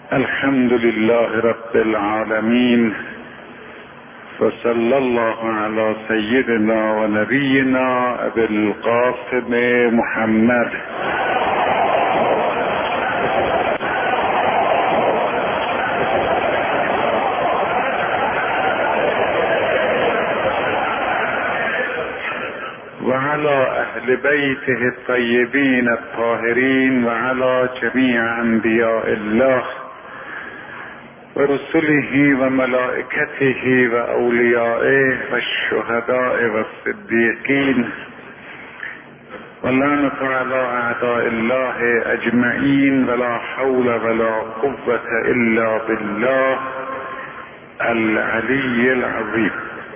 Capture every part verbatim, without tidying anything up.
الحمد لله رب العالمين وصلی الله علی سیدنا و نبینا ابی القاسم محمد. و علی اهل بیته الطیبین الطاهرین و علی جمیع انبیاء الله و رسله و ملائکته و اولیائه و الشهداء و الصدیقین و لعنت علی اعداء الله اجمعین ولا حول ولا قوة الا بالله العلی العظیم.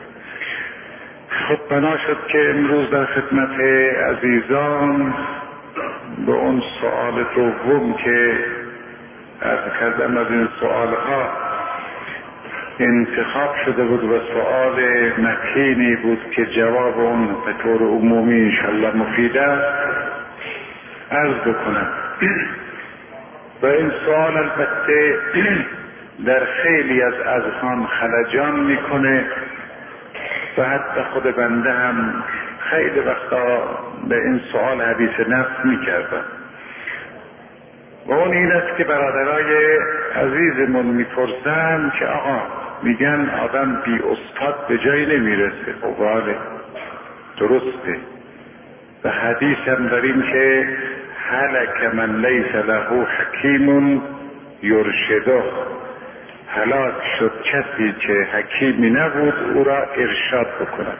خب بنا شد که امروز در خدمت عزیزان به اون سؤال دوم که از کردم از این سؤالها انتخاب شده بود و سؤال متینی بود که جواب اون به طور عمومی انشالله مفید است عرض بکنم. و این سؤال البته در خیلی از اذهان خلجان میکنه و حتی خود بنده هم خیلی وقتا به این سؤال حدیث نفس میکردم و اون این است که برادرای عزیزمون میپرسن که آقا میگن آدم بی استاد به جایی نمیرسه. خب بله درسته و حدیث هم داریم که هلک من لیس له حکیم یرشده، هلاک شد کسی که حکیمی نبود او را ارشاد بکند.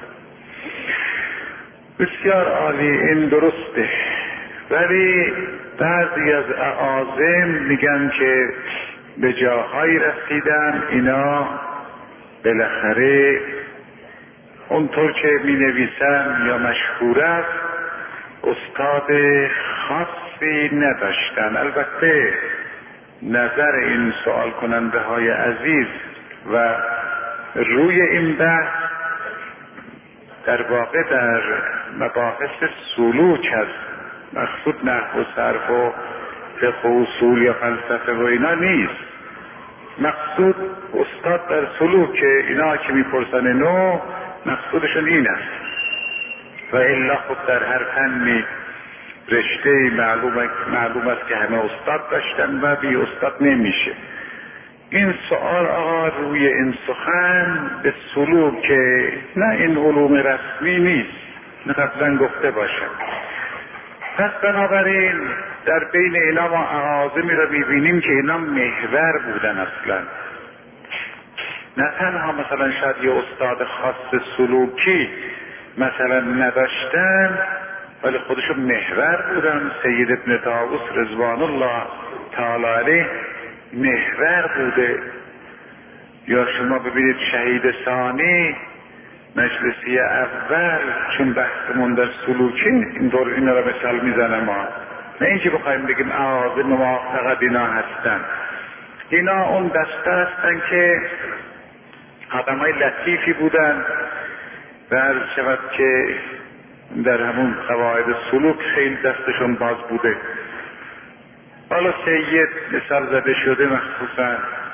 بسیار عالی، این درسته، ولی بعضی از اعاظم میگن که به جاهایی رسیدن اینا بالاخره اونطور که می نویسن یا مشهور است استاد خاصی نداشتن. البته نظر این سوال کننده های عزیز و روی این بحث در واقع در مباحث سلوک است، مقصود نحو و صرف و فقه و اصول یا فلسفه و اینا نیست. مقصود استاد در سلوک، اینا که میپرسن نو مقصودشون این است و الا خود در هر فنی رشته معلوم, معلوم است که همه استاد داشتن و بی استاد نمیشه. این سؤال آقا روی این سخن به سلوک، نه این علوم رسمی نیست، نه قبلا گفته باشم. پس بنابراین در بین اینا ما اعاظمی را میبینیم که اینا محور بودن اصلا، نه تنها مثلا شاید یه استاد خاص سلوکی مثلا نداشتن ولی خودشون محور بودن. سید ابن طاووس رضوان الله تعالی علیه محور بوده. یا شما ببینید شهید ثانی مجلسی اول، چون بحثمون در سلوکی این دور اینا را مثال میزنم ما، نه اینکه بخوایم بگیم اعاظم ما فقط اینا هستن. اینا اون دسته هستن که آدمای لطیفی بودن و عرض شود که در همون قواعد سلوک خیلی دستشون باز بوده. حالا سید مثال زده شده، مخصوصا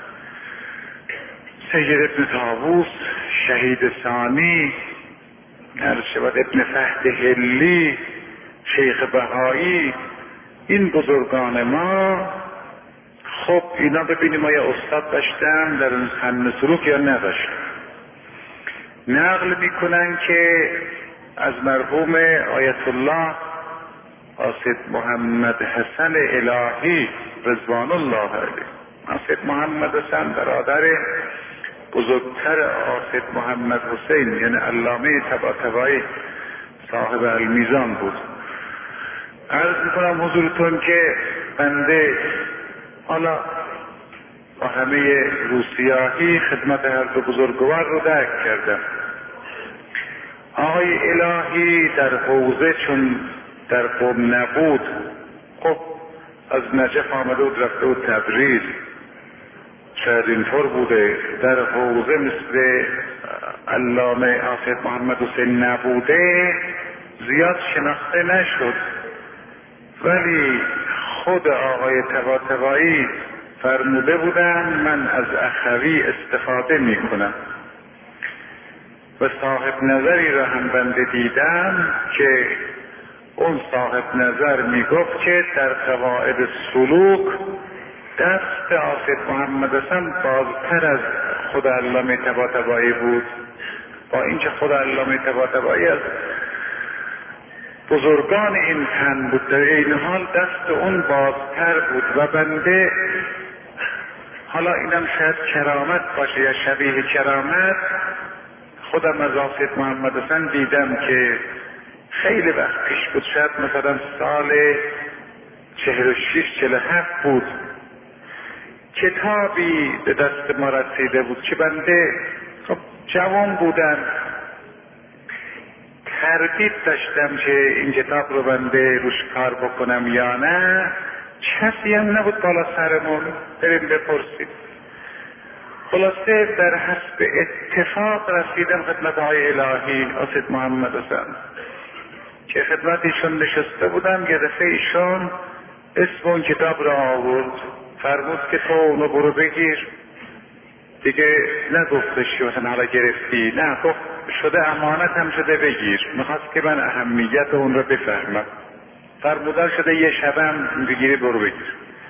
سید ابن طاووس، شهید ثانی، عرض شود ابن فهد هلی، شیخ بهایی، این بزرگان ما. خب اینا ببینیم آیا استاد داشتن در این فن سلوک یا نداشتن. نقل میکنن که از مرحوم آیت الله قاصد محمد حسن الهی رضوان الله علیه، قاصد محمد حسن برادر بزرگتر قاصد محمد حسین یعنی علامه طباطبایی صاحب المیزان بود. عرض میکنم حضورتون که بنده حالا با همه روسیاهی خدمت هر دو بزرگوار رو درک کردم. آقای الهی در حوزه چون در قم نبود، خب از نجف آمده بود رفته بود تبریز، شاید اینطور بوده. در حوزه مثل علامه قاصد محمد حسین نبوده، زیاد شناخته نشد. ولی خود آقای طباطبایی فرموده بودن من از اخوی استفاده می کنم و صاحب نظری را هم بنده دیدم که اون صاحب نظر می گفت که در قواعد سلوک دست آصف محمد حسن بازتر از خود علامه طباطبایی بود، با اینکه خود علامه طباطبایی از بزرگان این فن بود، در این حال دست اون بازتر بود و بنده حالا اینم شاید کرامت باشه یا شبیه کرامت، خودم از آصف محمد حسن دیدم که خیلی وقت پیش بود، شاید مثلا سال چهل و شش چهل و هفت بود، کتابی به دست ما رسیده بود که بنده خب جوان بودم، تردید داشتم که این کتاب رو بنده روش کار بکنم یا نه. کسی هم نبود بالا سرمون بریم بپرسید. خلاصه در حسب اتفاق رسیدم خدمت های الهی آصف محمد حسن که خدمت ایشون نشسته بودم. یه دفعه ایشون اسم اون کتاب را آورد، فرمود که تو اونو برو بگیر. دیگه نگفتش مثلا حالا گرفتی، نه گفت شده امانت هم شده بگیر. میخواست که من اهمیت اون رو بفهمم. فرمودن شده یه شبه هم بگیری برو بگیر.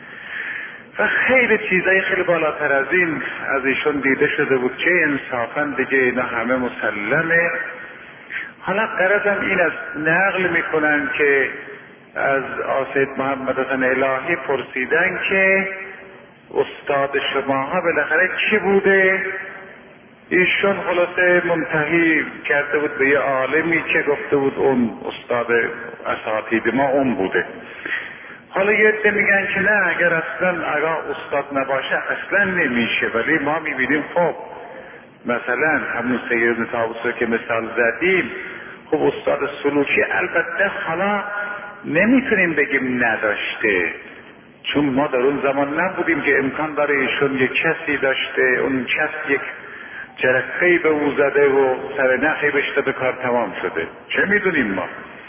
و خیلی چیزای خیلی بالاتر از این از ایشون دیده شده بود که انصافا دیگه اینا همه مسلمه. حالا غرضم این است نقل میکنن که از آصف محمد حسن الهی پرسیدن که استاد شماها بالاخره کی بوده؟ ایشون خلاصه منتهی کرده بود به یه عالمی که گفته بود اون استاد اساتید ما اون بوده. حالا یه عده میگن که نه، اگر اصلا اگر استاد نباشه اصلا نمیشه، ولی ما میبینیم خب مثلا همون سید بن طاووس که مثال زدیم، خب استاد سلوکی البته حالا نمیتونیم بگیم نداشته، چون ما در اون زمان نبودیم که امکان داره ایشون یک کسی داشته، اون کس یک جرقه‌ای به او زده و سر نخی بشته به کار تمام شده، چه میدونیم ما.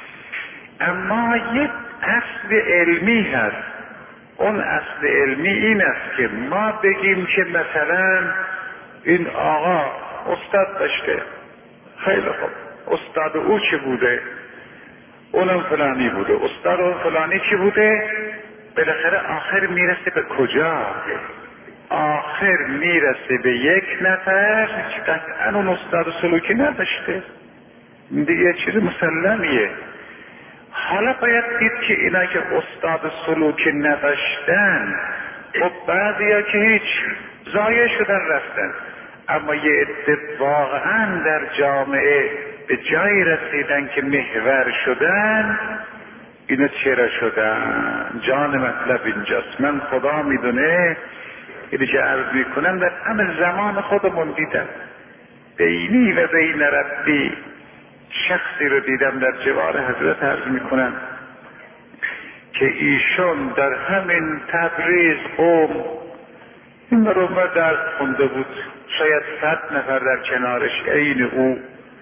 اما یک اصل علمی هست. اون اصل علمی این است که ما بگیم که مثلا این آقا استاد داشته، خیلی خوب، استاد او چه بوده؟ اونم فلانی بوده. استاد اون فلانی چی بوده؟ بالاخره آخر میرسه به کجا؟ آخر میرسه به یک نفر که قطعا اون استاد سلوکی نداشته، دیگه چیز مسلمیه. حالا باید دید که اینا که استاد سلوکی نداشتن، خب بعضیا که هیچ ضایع شدن رفتن، اما یه عده واقعا در جامعه به جایی رسیدن که محور شدن. اینا چرا شدن؟ جان مطلب اینجاست. من خدا میدونه اینی که عرض میکنم در همه زمان خودمون دیدم، بینی و بین ربی شخصی رو دیدم در جوار حضرت عرض میکنم که ایشون در همین تبریز قوم این رو ما درد خونده بود، شاید صد نفر در کنارش عین او،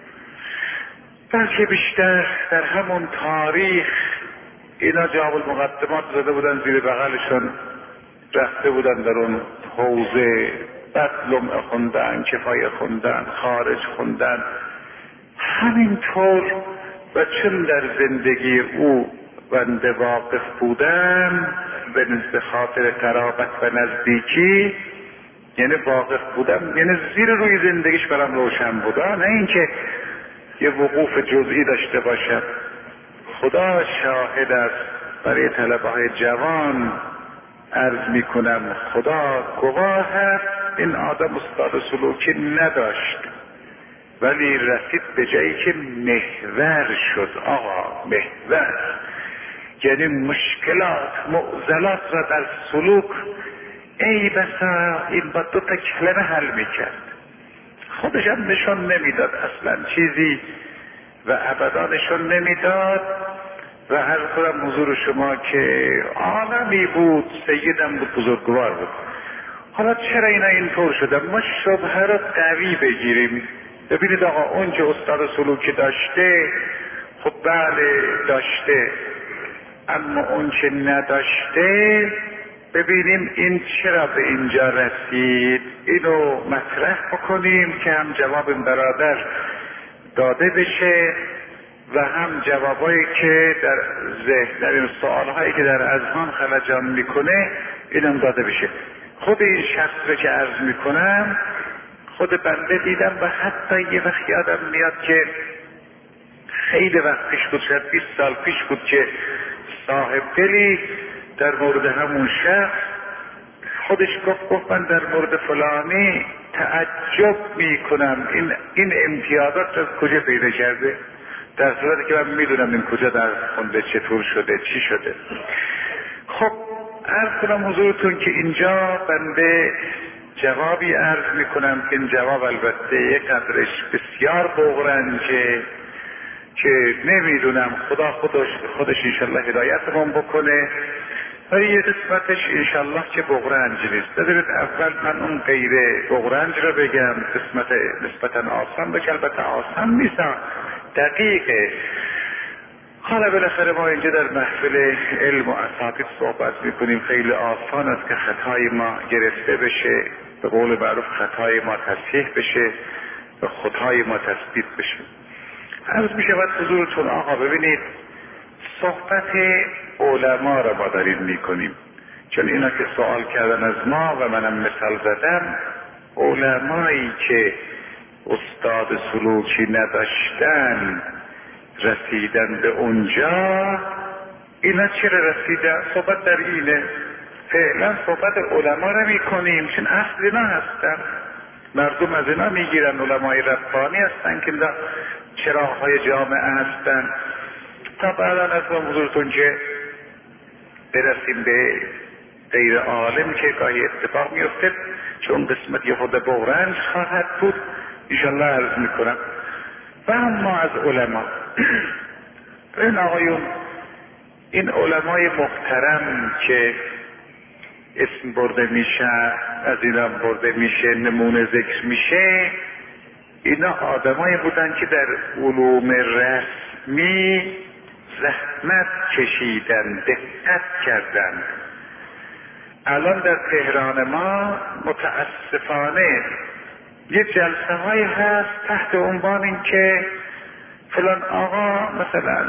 بلکه بیشتر در همون تاریخ اینا جواب المقدمات زده بودن زیر بغلشون، رفته بودن در اون حوزه، بعد لمعه خوندن، کفایه خوندن، خارج خوندن، همینطور. و چون در زندگی او بنده واقف بودم به نزد خاطر قرابت و نزدیکی، یعنی واقف بودم، یعنی زیر روی زندگیش برام روشن بود، نه اینکه یه وقوف جزئی داشته باشم. خدا شاهد است، برای طلبه های جوان عرض می کنم، خدا گواه است، این آدم استاد سلوکی نداشت ولی رسید به جایی که محور شد. آقا محور یعنی مشکلات معضلات را در سلوک ای بسا این با دو تا کلمه حل میکرد. خودش هم نشون نمیداد اصلا چیزی و ابدا نشون نمیداد. و هر کنم حضور شما که عالمی بود، سیدم بود، بزرگوار بود. حالا چرا اینا اینطور شده؟ ما شبهه را قوی بگیریم. ببینید آقا اون که استاد سلوکی داشته، خب بله داشته، اما اون که نداشته ببینیم این چرا به اینجا رسید، اینو مطرح بکنیم که هم جواب این برادر داده بشه و هم جوابایی که در ذهن، در این سوالهایی که در اذهان خلجان میکنه اینم داده بشه. خود این شخص رو که عرض میکنم خود بنده دیدم و حتی یه وقت یادم میاد که خیلی وقت پیش بود، شاید بیست سال پیش بود که صاحب دلی در مورد همون شخص خودش گفت گفت من در مورد فلانی تعجب میکنم این این امتیازات از کجا پیدا کرده، در صورتی که من میدونم این کجا در خونده، چطور شده، چی شده. خب عرض کنم حضورتون که اینجا بنده جوابی عرض میکنم که این جواب البته یک قدرش بسیار بغرنجه که نمیدونم، خدا خودش خودش انشالله هدایتمون بکنه، ولی یه قسمتش انشالله که بغرنج نیست. بذارید اول من اون غیر بغرنج رو بگم، قسمت نسبتا آسان بگم، البته آسان نیست، دقیقه. حالا بالاخره ما اینجا در محفل علم و اساتید صحبت میکنیم، خیلی آسان است که خطای ما گرفته بشه، به قول معروف خطای ما تصحیح بشه و خطای ما تثبیت بشه. عرض می شود حضورتون آقا ببینید صحبت علما را ما داریم می کنیم، چون اینا که سوال کردن از ما و منم مثال زدم، علمایی که استاد سلوکی نداشتن رسیدن به اونجا، اینا چرا رسیدن؟ صحبت در اینه، فعلا صحبت علما را می کنیم چون اصل اینا هستن، مردم از اینا می گیرن، علمای ربانی هستن که چراغ‌های جامعه هستن. تا بعدا از من حضورتون که برسیم به غیر عالم که گاهی اتفاق میفته، چون قسمت یه خود بغرنج خواهد بود انشالله عرض میکنم. و اما از علما این آقایون، این علمای محترم که اسم برده میشه، از اینا برده میشه، نمونه ذکر میشه، اینا آدمایی بودن که در علوم رسمی زحمت کشیدن، دقت کردن. الان در تهران ما متاسفانه یه جلسه هایی هست تحت عنوان این که فلان آقا مثلا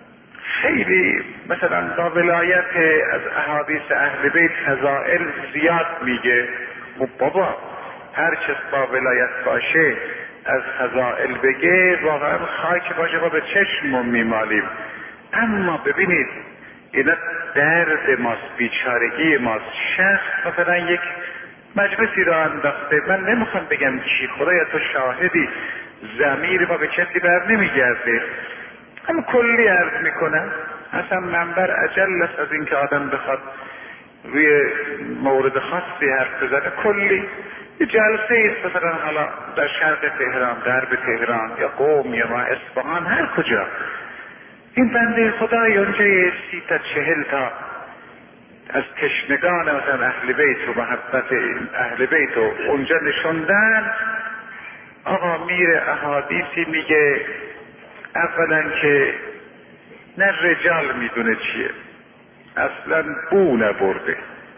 خیلی مثلا با ولایت از احادیث اهل بیت فضائل زیاد میگه. خب بابا هر چیز با ولایت باشه از فضائل بگه واقعا خاک باشه با به چشم میمالیم. اما ببینید اینا درد ماست، بیچارگی ماست. شخص مثلا یک مجلسی را انداخته، من نمیخوام بگم چی، خدایا تو شاهدی، ضمیر ما به کسی بر نمیگرده، اما کلی عرض میکنم. اصلا منبر اجل است از اینکه آدم بخواد روی مورد خاصی حرف بزنه. کلی یه جلسه ایست مثلا حالا در شرق تهران، غرب تهران یا قم یا ما اصفهان، هر کجا، این بنده خدای اونجا سی تا چهل تا از تشنگان مثلا اهل بیت و محبت اهل بیت و اونجا نشوندن. آقا میره احادیثی میگه، اولا که نه رجال میدونه چیه، اصلا بو نبرده.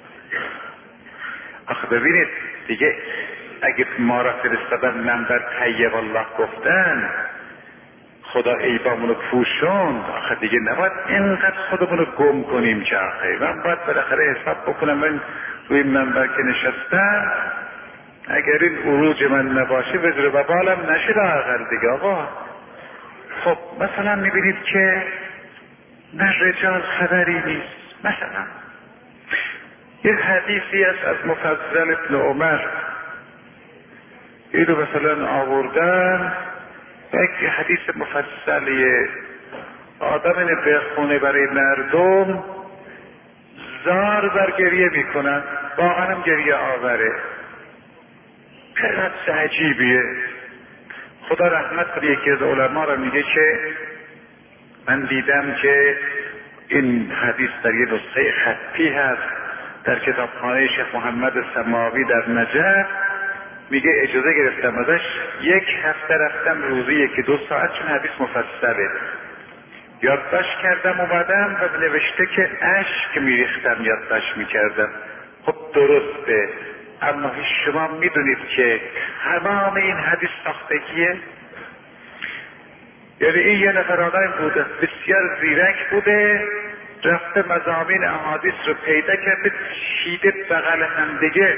آخه ببینید دیگه اگه ما را فرستادن منبر طیب الله گفتن، خدا عیبامونو پوشوند، آخه دیگه نباید اینقدر خودمونو گم کنیم که آخه من باید بالاخره حساب بکنم من روی منبر که نشستم، اگر این عروج من نباشه وزر و بالم نشه لااقل دیگه. آقا خب مثلا میبینید که نه رجال خبری نیست. مثلا یه حدیثی است از مفضل ابن عمر، اینو مثلا آوردن، یک حدیث مفصلیه، آدم اینه بخونه برای مردم، زار بر گریه میکنن، واقعا هم گریه آوره، قرص عجیبیه. خدا رحمت کنه یکی از علما را میگه که من دیدم که این حدیث در یه نسخه خطی هست در کتابخانه شیخ محمد سماوی در نجف، میگه اجازه گرفتم ازش یک هفته رفتم روزی یکی دو ساعت، چون حدیث مفصله. یادداشت کردم اومدم و نوشته که اشک میریختم یادداشت میکردم. خب درسته، اما شما میدونید که تمام این حدیث ساختگیه. یعنی این یه نفر آدم بوده بسیار زیرک بوده، رفته مضامین احادیث رو پیدا کرده چیده بغل هم دیگه.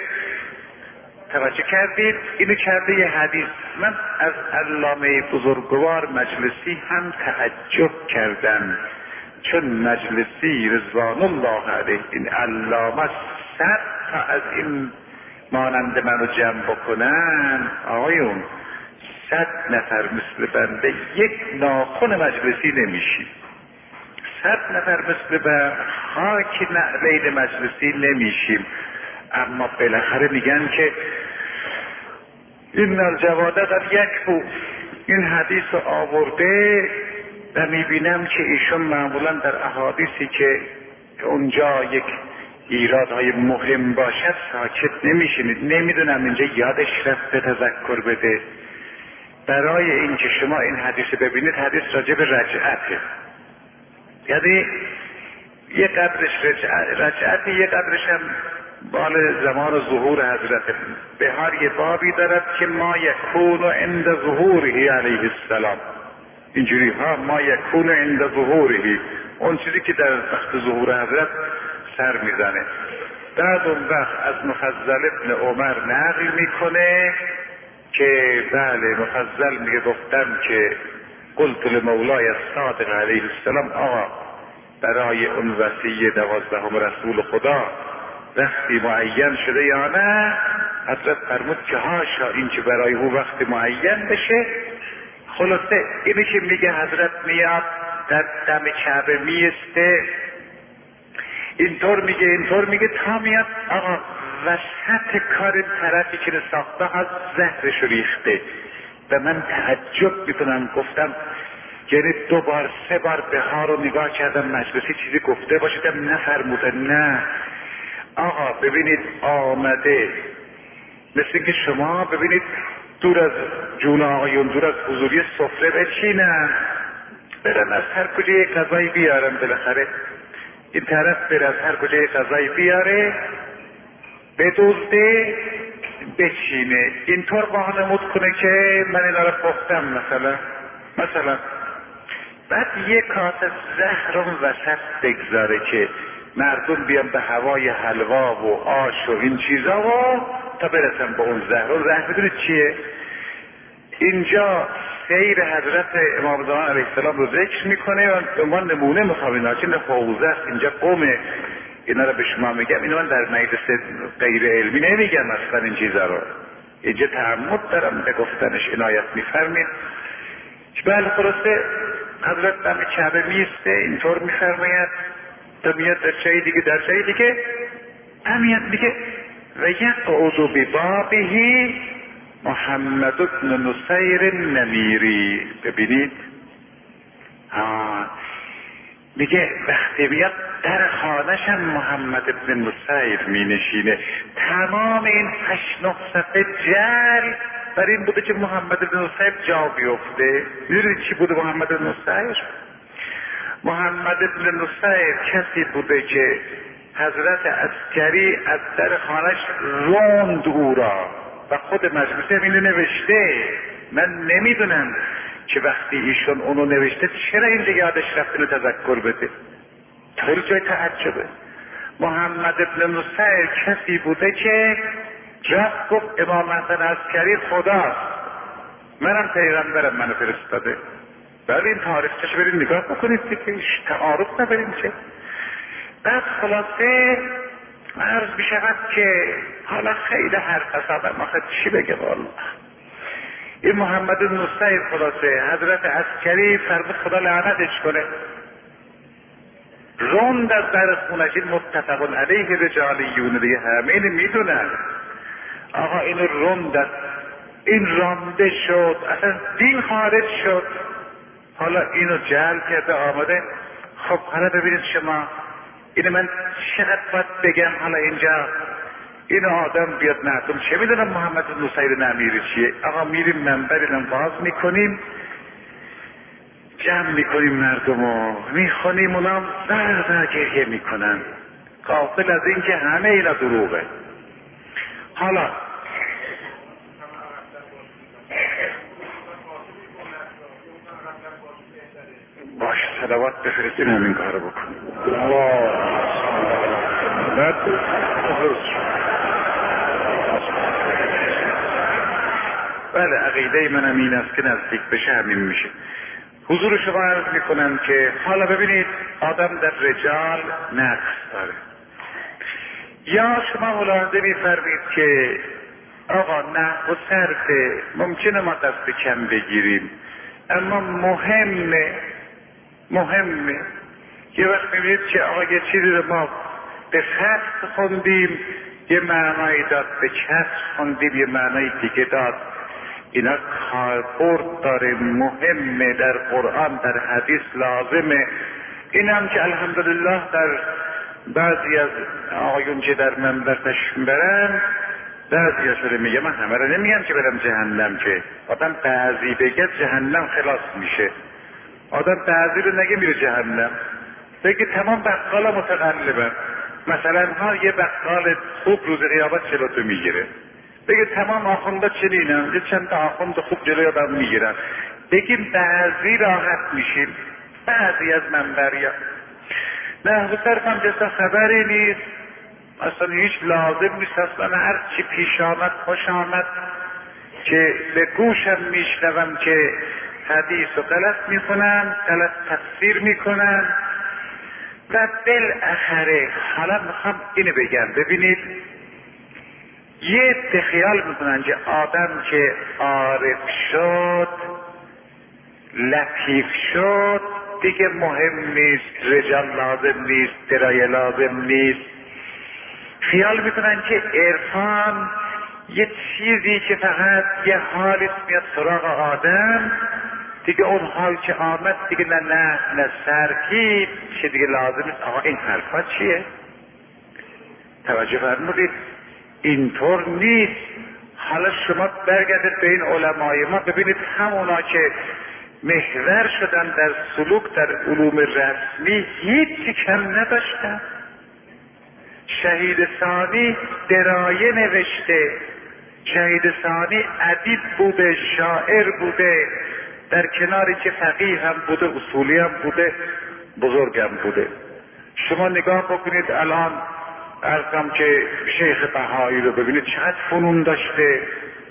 توجه کردید؟ اینو کرده یه حدیث. من از علامه بزرگوار مجلسی هم تعجب کردم، چون مجلسی رضوان الله علیه این علامه صد تا از این مانند منو جمع بکنن آقایون، صد نفر مثل بنده یک ناخن مجلسی نمیشیم، صد نفر مثل بنده خاک نعلین مجلسی نمیشیم. اما بالاخره میگن که این الجواده در یک بود این حدیث رو آورده و میبینم که ایشون معمولا در احادیثی که اونجا یک ایرادهای مهم باشد ساکت نمیشینید. نمیدونم اینجا یادش رفته تذکر بده. برای اینکه شما این حدیث ببینید، حدیث راجع به رجعته، یعنی یه قدرش رجعتی، یه قدرش هم بال زمان ظهور حضرت. به هر یه بابی دارد که ما یکون عند ظهوره علیه السلام، اینجوری ها، ما یکون عند ظهوره، اون چیزی که در وقت ظهور حضرت سر میزنه. بعد اون وقت از مفضل ابن عمر نقل میکنه که بله مفضل میگه گفتم که قلت لمولای الصادق علیه السلام، آقا برای اون وصیه دوازدهم رسول خدا وقتی معین شده یا نه؟ حضرت فرمود که هاشا این که برای او وقت معین بشه. خلاصه اینی که میگه حضرت میاد در دم کعبه میسته، اینطور میگه اینطور میگه تا میاد آقا وسط کار طرفی که ساخته از زهرش ریخته. و من تعجب میکنم، گفتم یعنی دو بار سه بار به ها رو نگاه کردم مجلسی چیزی گفته باشیدم نفرموده. نه آقا ببینید آمده مثل اینکه شما ببینید دور از جون آقایون، دور از حضوری سفره بچینن، برن از هر کجا یک غذایی بیارن، بالاخره این طرف بر از هر کجا یک غذایی بیاره بدزده بچینه، اینطور وانمود کنه که من اینا رو پختم مثلا مثلا بعد یک کاسه زهر رو وسط بگذاره که مردم بیان به هوای حلوا و آش و این چیزا و تا برسن به اون زهر. و زهر بدونید چیه؟ اینجا سیر حضرت امام زمان علیه السلام رو ذکر میکنه و ما نمونه میخوام اینا چه حوزه است اینجا قومه، اینا رو به شما میگم، اینو من در مجلس غیر علمی نمیگم اصلا این چیزا رو، اینجا تعمد دارم به گفتنش عنایت میفرمید. بله خلاصه حضرت دم کعبه میسته اینطور میفرماید تا میاد در جای دیگه در جای دیگه همیت میگه و یقعد ببابه محمد بن نصیر نمیری. ببینید آه. میگه وقتی بیاد در خانه‌شم محمد بن نصیر می نشینه. تمام این هشت نه صفحه جل بر این بوده که محمد بن نصیر جا بیفته. میدونید چی بوده محمد بن نصیر؟ محمد بن نصیر کسی بوده که حضرت عسکری از در خانه‌اش روند او را و خود مجلسی هم اینو نوشته. من نمیدونم که وقتی ایشون اونو نوشته چرا این دیگه یادش رفت اینو تذکر بده. خیلی جای تعجبه. محمد بن نصیر کسی بوده که رفت گفت امام حسن عسکری خداست، منم پیغمبرم منو فرستاده. ولی این تاریخش برید نگاه بکنید که تعارف نبریم چه. بعد خلاصه عرض بشود که حالا خیلی حرف اصابم آخه چی بگه والله. این محمد بن نصیر خلاصه حضرت عسکری فرمود خدا لعنتش کنه، روند از در خونش. این متفق علیه رجالیون دیگه همه اینو میدونن. آقا اینو روند از این رانده شد، اصلا دین خارج شد. حالا اینو جلب کرده آمده. خب حالا ببینید شما اینو من چقدر باید بگم حالا اینجا این آدم بیاد مردم چه میدونم محمد بن نصیر نمیری چیه. آقا میریم منبر اینو باز میکنیم جمع میکنیم مردم رو میخونیم، اونام در در گریه میکنن غافل از این که همه اینا دروغه. حالا باش صلوات بفرستیم همین کارو بکن. بعد بله عقیده منم این است که نزدیک بشه همین میشه. حضور شما عرض میکنم که حالا ببینید آدم در رجال نقص داره، یا شما ملاحظه میفرمید که آقا نحو و صرف ممکنه ما دست کم بگیریم، اما مهمه مهمه یه وقت میبینید که آقا یه چیزی رو ما به خط خوندیم یه معنایی داد، به کسر خوندیم یه معنای دیگه داد. اینا کاربرد داره، مهمه، در قرآن در حدیث لازمه. این هم که الحمدلله در بعضی از آقایون که در منبر تشریف برن بعضی ها شده میگه، من همه رو نمیگم که برم جهنم، که آدم بعضی بگه جهنم خلاص میشه، آدم بعضی رو نگه میره جهنم، بگه تمام بقالا متقلبن. مثلا ها یه بقال خوب روز قیامت جلو تو میگیره، بگه تمام آخونده چنینم، یه چند تا آخوند خوب جلوی آدم میگیرن، بگیم بعضی راحت میشیم، بعضی از منبریا. نه صرف هم جسا خبری نیست، اصلا هیچ لازم نیست، اصلا هر چی پیش آمد خوش آمد که به گوشم میشنوم که حدیث و غلط میکنن، غلط تفسیر میکنن و بالاخره حالا میخوام اینو بگم. ببینید یه خیال میکنن که آدم که عارف شد لطیف شد دیگه مهم نیست، رجال لازم نیست، درایه لازم نیست. خیال میکنن که عرفان یه چیزی که فقط یه حالی میاد سراغ آدم، دیگه اون حال که آمد دیگه نه نه نه سرکیب چه دیگه لازم نیست. آقا این حرفا چیه؟ توجه فرمودید؟ اینطور نیست. حالا شما برگردید به این علمای ما ببینید، همونا که محور شدن در سلوک در علوم رسمی هیچی کم نداشتن. شهید ثانی درایه نوشته، شهید ثانی ادیب بوده، شاعر بوده، در کناری که فقیه هم بوده، اصولی هم بوده، بزرگم بوده. شما نگاه بکنید الان ارزم که شیخ بهایی رو ببینید چقدر فنون داشته،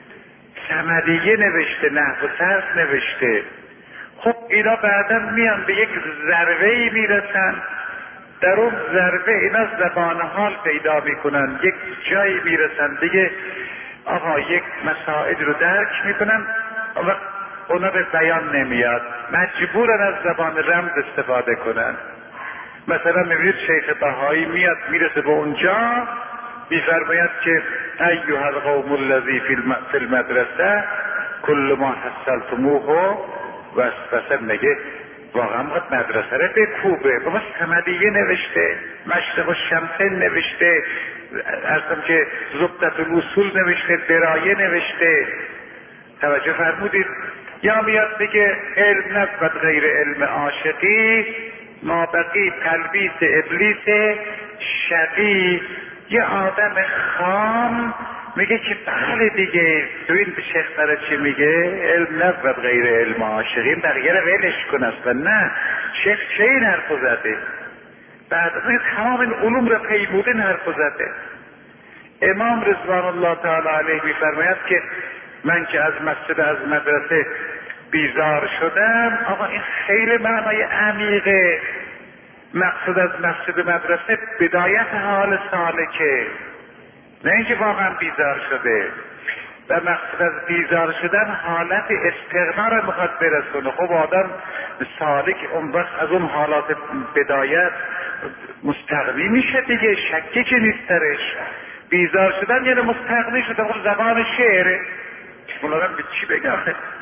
صمدیه نوشته، نحو و صرف نوشته. خب اینا بعدا میان به یک ذروه‌ای میرسن، در اون ذروه اینا زبان حال پیدا میکنن، یک جایی میرسن دیگه آقا یک مسائل رو درک میکنن و اونا به بیان نمیاد، مجبورن از زبان رمز استفاده کنن. مثلا میبینید شیخ بهایی میاد میرسه به اونجا میفرماید که ایها القوم الذی فی المدرسه کل ما حصلتموه وسوسه، میگه واقعا باید مدرسه رو بکوبه. بابا صمدیه نوشته، مشرق الشمسین نوشته، ارزم که زبدة الاصول نوشته، درایه نوشته. توجه فرمودید؟ یا میاد بگه علم نبود غیر علم عاشقی، ما بقی تلبیس ابلیس شقی. یه آدم خام میگه که بله دیگه، تو این شیخ برای چی میگه؟ علم نبود غیر علم عاشقی، بقیه رو ولش کن اصلا. نه، شیخ چه این حرفو زده؟ بعد از تمام این علوم رو پیموده این حرفو زده. امام رضوان الله تعالی علیه میفرماید که من که از مسجد از مدرسه بیزار شدم. آقا این خیلی معنای عمیقه. مقصود از مسجد مدرسه بدایت حال سالکه، نه اینکه واقعا بیزار شده. و مقصود از بیزار شدن حالت استغنا رو میخواد برسونه. خب آدم سالک اون وقت از اون حالات بدایت مستغنی میشه دیگه، شکی که نیست درش. بیزار شدن یعنی مستغنی شدن. خب زبان شعره، مولارم به چی بگم؟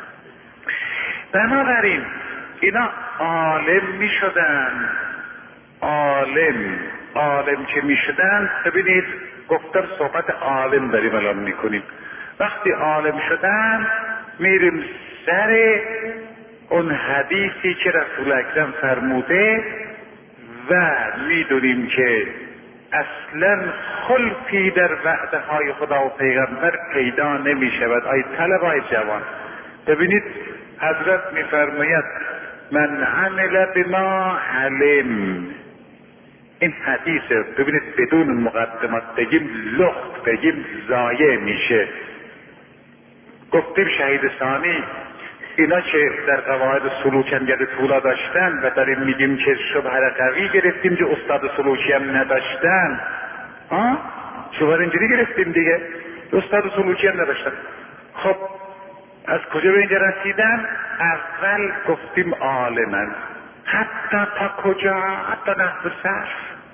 بنابراین اینا عالم میشدن. عالم عالم که میشدن، ببینید گفتم صحبت عالم داریم الان میکنیم. وقتی عالم شدن میریم سر اون حدیثی که رسول اکرم فرموده و میدونیم که اصلا خلفی در وعده های خدا و پیغمبر پیدا نمی شود. آی طلبای جوان ببینید حضرت میفرماید من عمل بما علم. این حدیثه ببینید بدون مقدمات بگیم لخت بگیم ضایع میشه. گفتیم شهید ثانی اینا که در قواعد سلوکیت طولا داشتن و داریم میگیم که شبهه قوی گرفتیم که استاد سلوکی هم نداشتن. ها شبهه اینجوری گرفتیم دیگه، استاد سلوکی هم نداشتن. خب از کجا به اینجا رسیدن؟ اول گفتیم عالمن. حتی تا کجا؟ حتی نحو صرف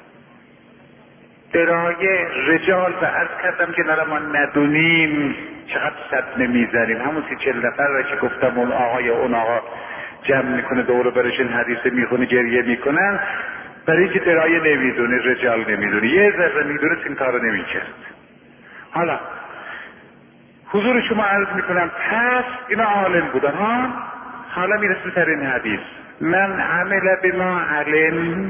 درایه رجال و عرض کردم که نرا ما ندونیم چقدر صد نمیزنیم. همون سی چل نفر را که گفتم اون آقا یا اون آقا جمع میکنه دور برش این حدیثه میخونه گریه میکنن برای که درایه نمیدونه، رجال نمیدونه، یه ذره میدونه این کارو نمیکرد. حالا حضور شما عرض میکنم پس اینا عالم بودن ها. حالا میرسیم تر این حدیث من عمل بما علم.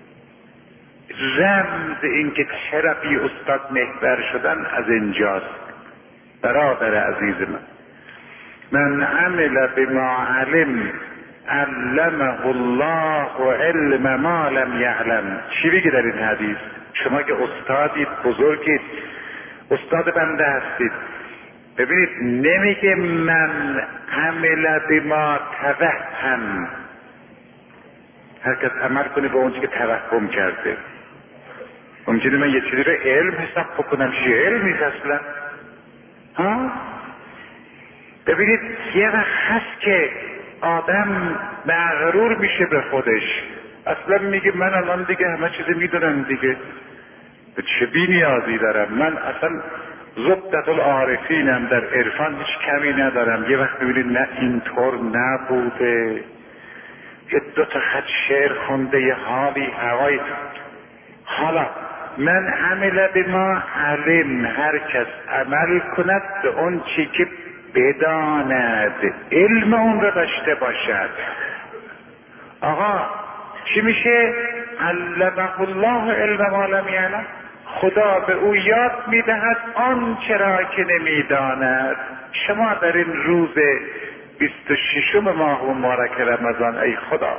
رمز این که چرا بی استاد محور شدن از اینجاست. برادر عزیز من من عمل بما علم علمه الله و علم ما لم یعلم. چی بگه در این حدیث؟ شما که استادید بزرگید استاد بنده هستید ببینید نمیگه من عمل بما توهم. هر کس عمل کنه به اونچه که توهم کرده. ممکنه من یه چیزی رو علم حساب بکنم چیه علمی اصلا. ها ببینید یه وقت هست که آدم مغرور میشه به خودش، اصلا میگه من الان دیگه همه چیزی میدونم دیگه، به چه بی نیازی دارم، من اصلا زبدت العارفینم، در عرفان هیچ کمی ندارم. یه وقت ببینید نه اینطور نبوده، یه دو تا خط شعر خونده، یه حالی هوایی. حالا من عمل بما علم، هر کس عمل کند به اون چی که بداند، علم اون رو داشته باشد. آقا چی میشه؟ علمه الله علم ما لم یعلم. خدا به او یاد میدهد آن چرا که نمیداند. شما در این روز بیست و ششم ماه مبارک رمضان ای خدا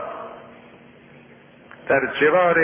در جوار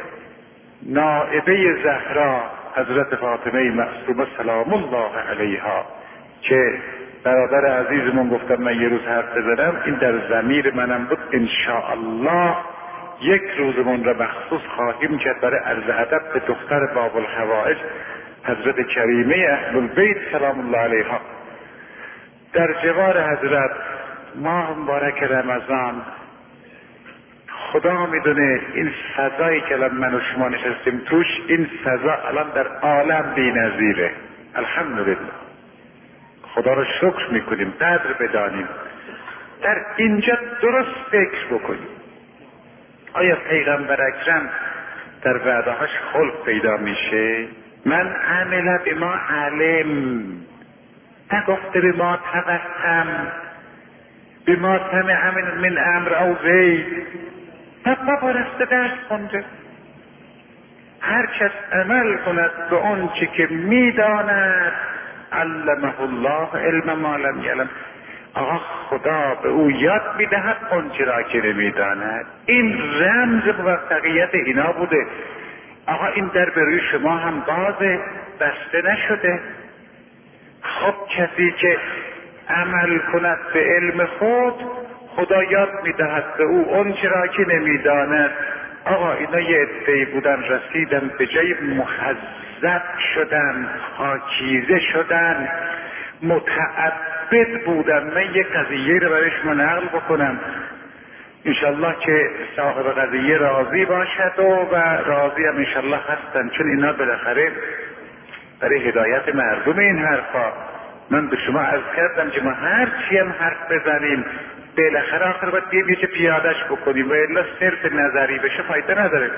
نائبه زهرا حضرت فاطمه معصومه سلام الله علیها که برادر عزیزمون گفتم من یه روز حرف بزنم، این در ضمیر منم بود، انشاءالله یک روزمون را مخصوص خواهیم کرد برای عرض ادب به دختر باب الحوائج حضرت کریمه اهل البیت سلام الله علیها. در جوار حضرت ماه مبارک رمضان خدا میدونه این فضایی که الان من و شما نشستیم توش، این فضا الان در عالم بی نظیره. الحمدلله خدا رو شکر میکنیم، قدر بدانیم. در اینجا درست فکر بکنیم آیا پیغمبر اکرم در وعدهاش خلق پیدا میشه؟ من عمل بما علم، نگفته بما توهم، بما سمع من امر او غیر. نه بارسته درس خونده. هر کس عمل کند به اون چی که میداند علمه الله علم ما لم یعلم. آقا خدا به او یاد میدهد اون چرا که نمیداند. این رمز موفقیت اینا بوده. آقا این در برای شما هم بازه، بسته نشده. خب کسی که عمل کند به علم خود خدا یاد میدهد به او اون چرا که نمیداند. آقا اینا یه عده‌ای بودن رسیدن به جای مخزب شدن، پاکیزه شدن، متعبد بودن. من یک قضیه رو برای شما نقل بکنم انشالله که صاحب قضیه راضی باشد و, و راضی هم انشالله هستن، چون اینا بالاخره برای هدایت مردم این حرفا. من به شما عرض کردم که ما هر چی هم حرف بزنیم بالاخره آخر باید بیم یه چه پیادش بکنیم و الا صرف نظری بشه فایده نداره.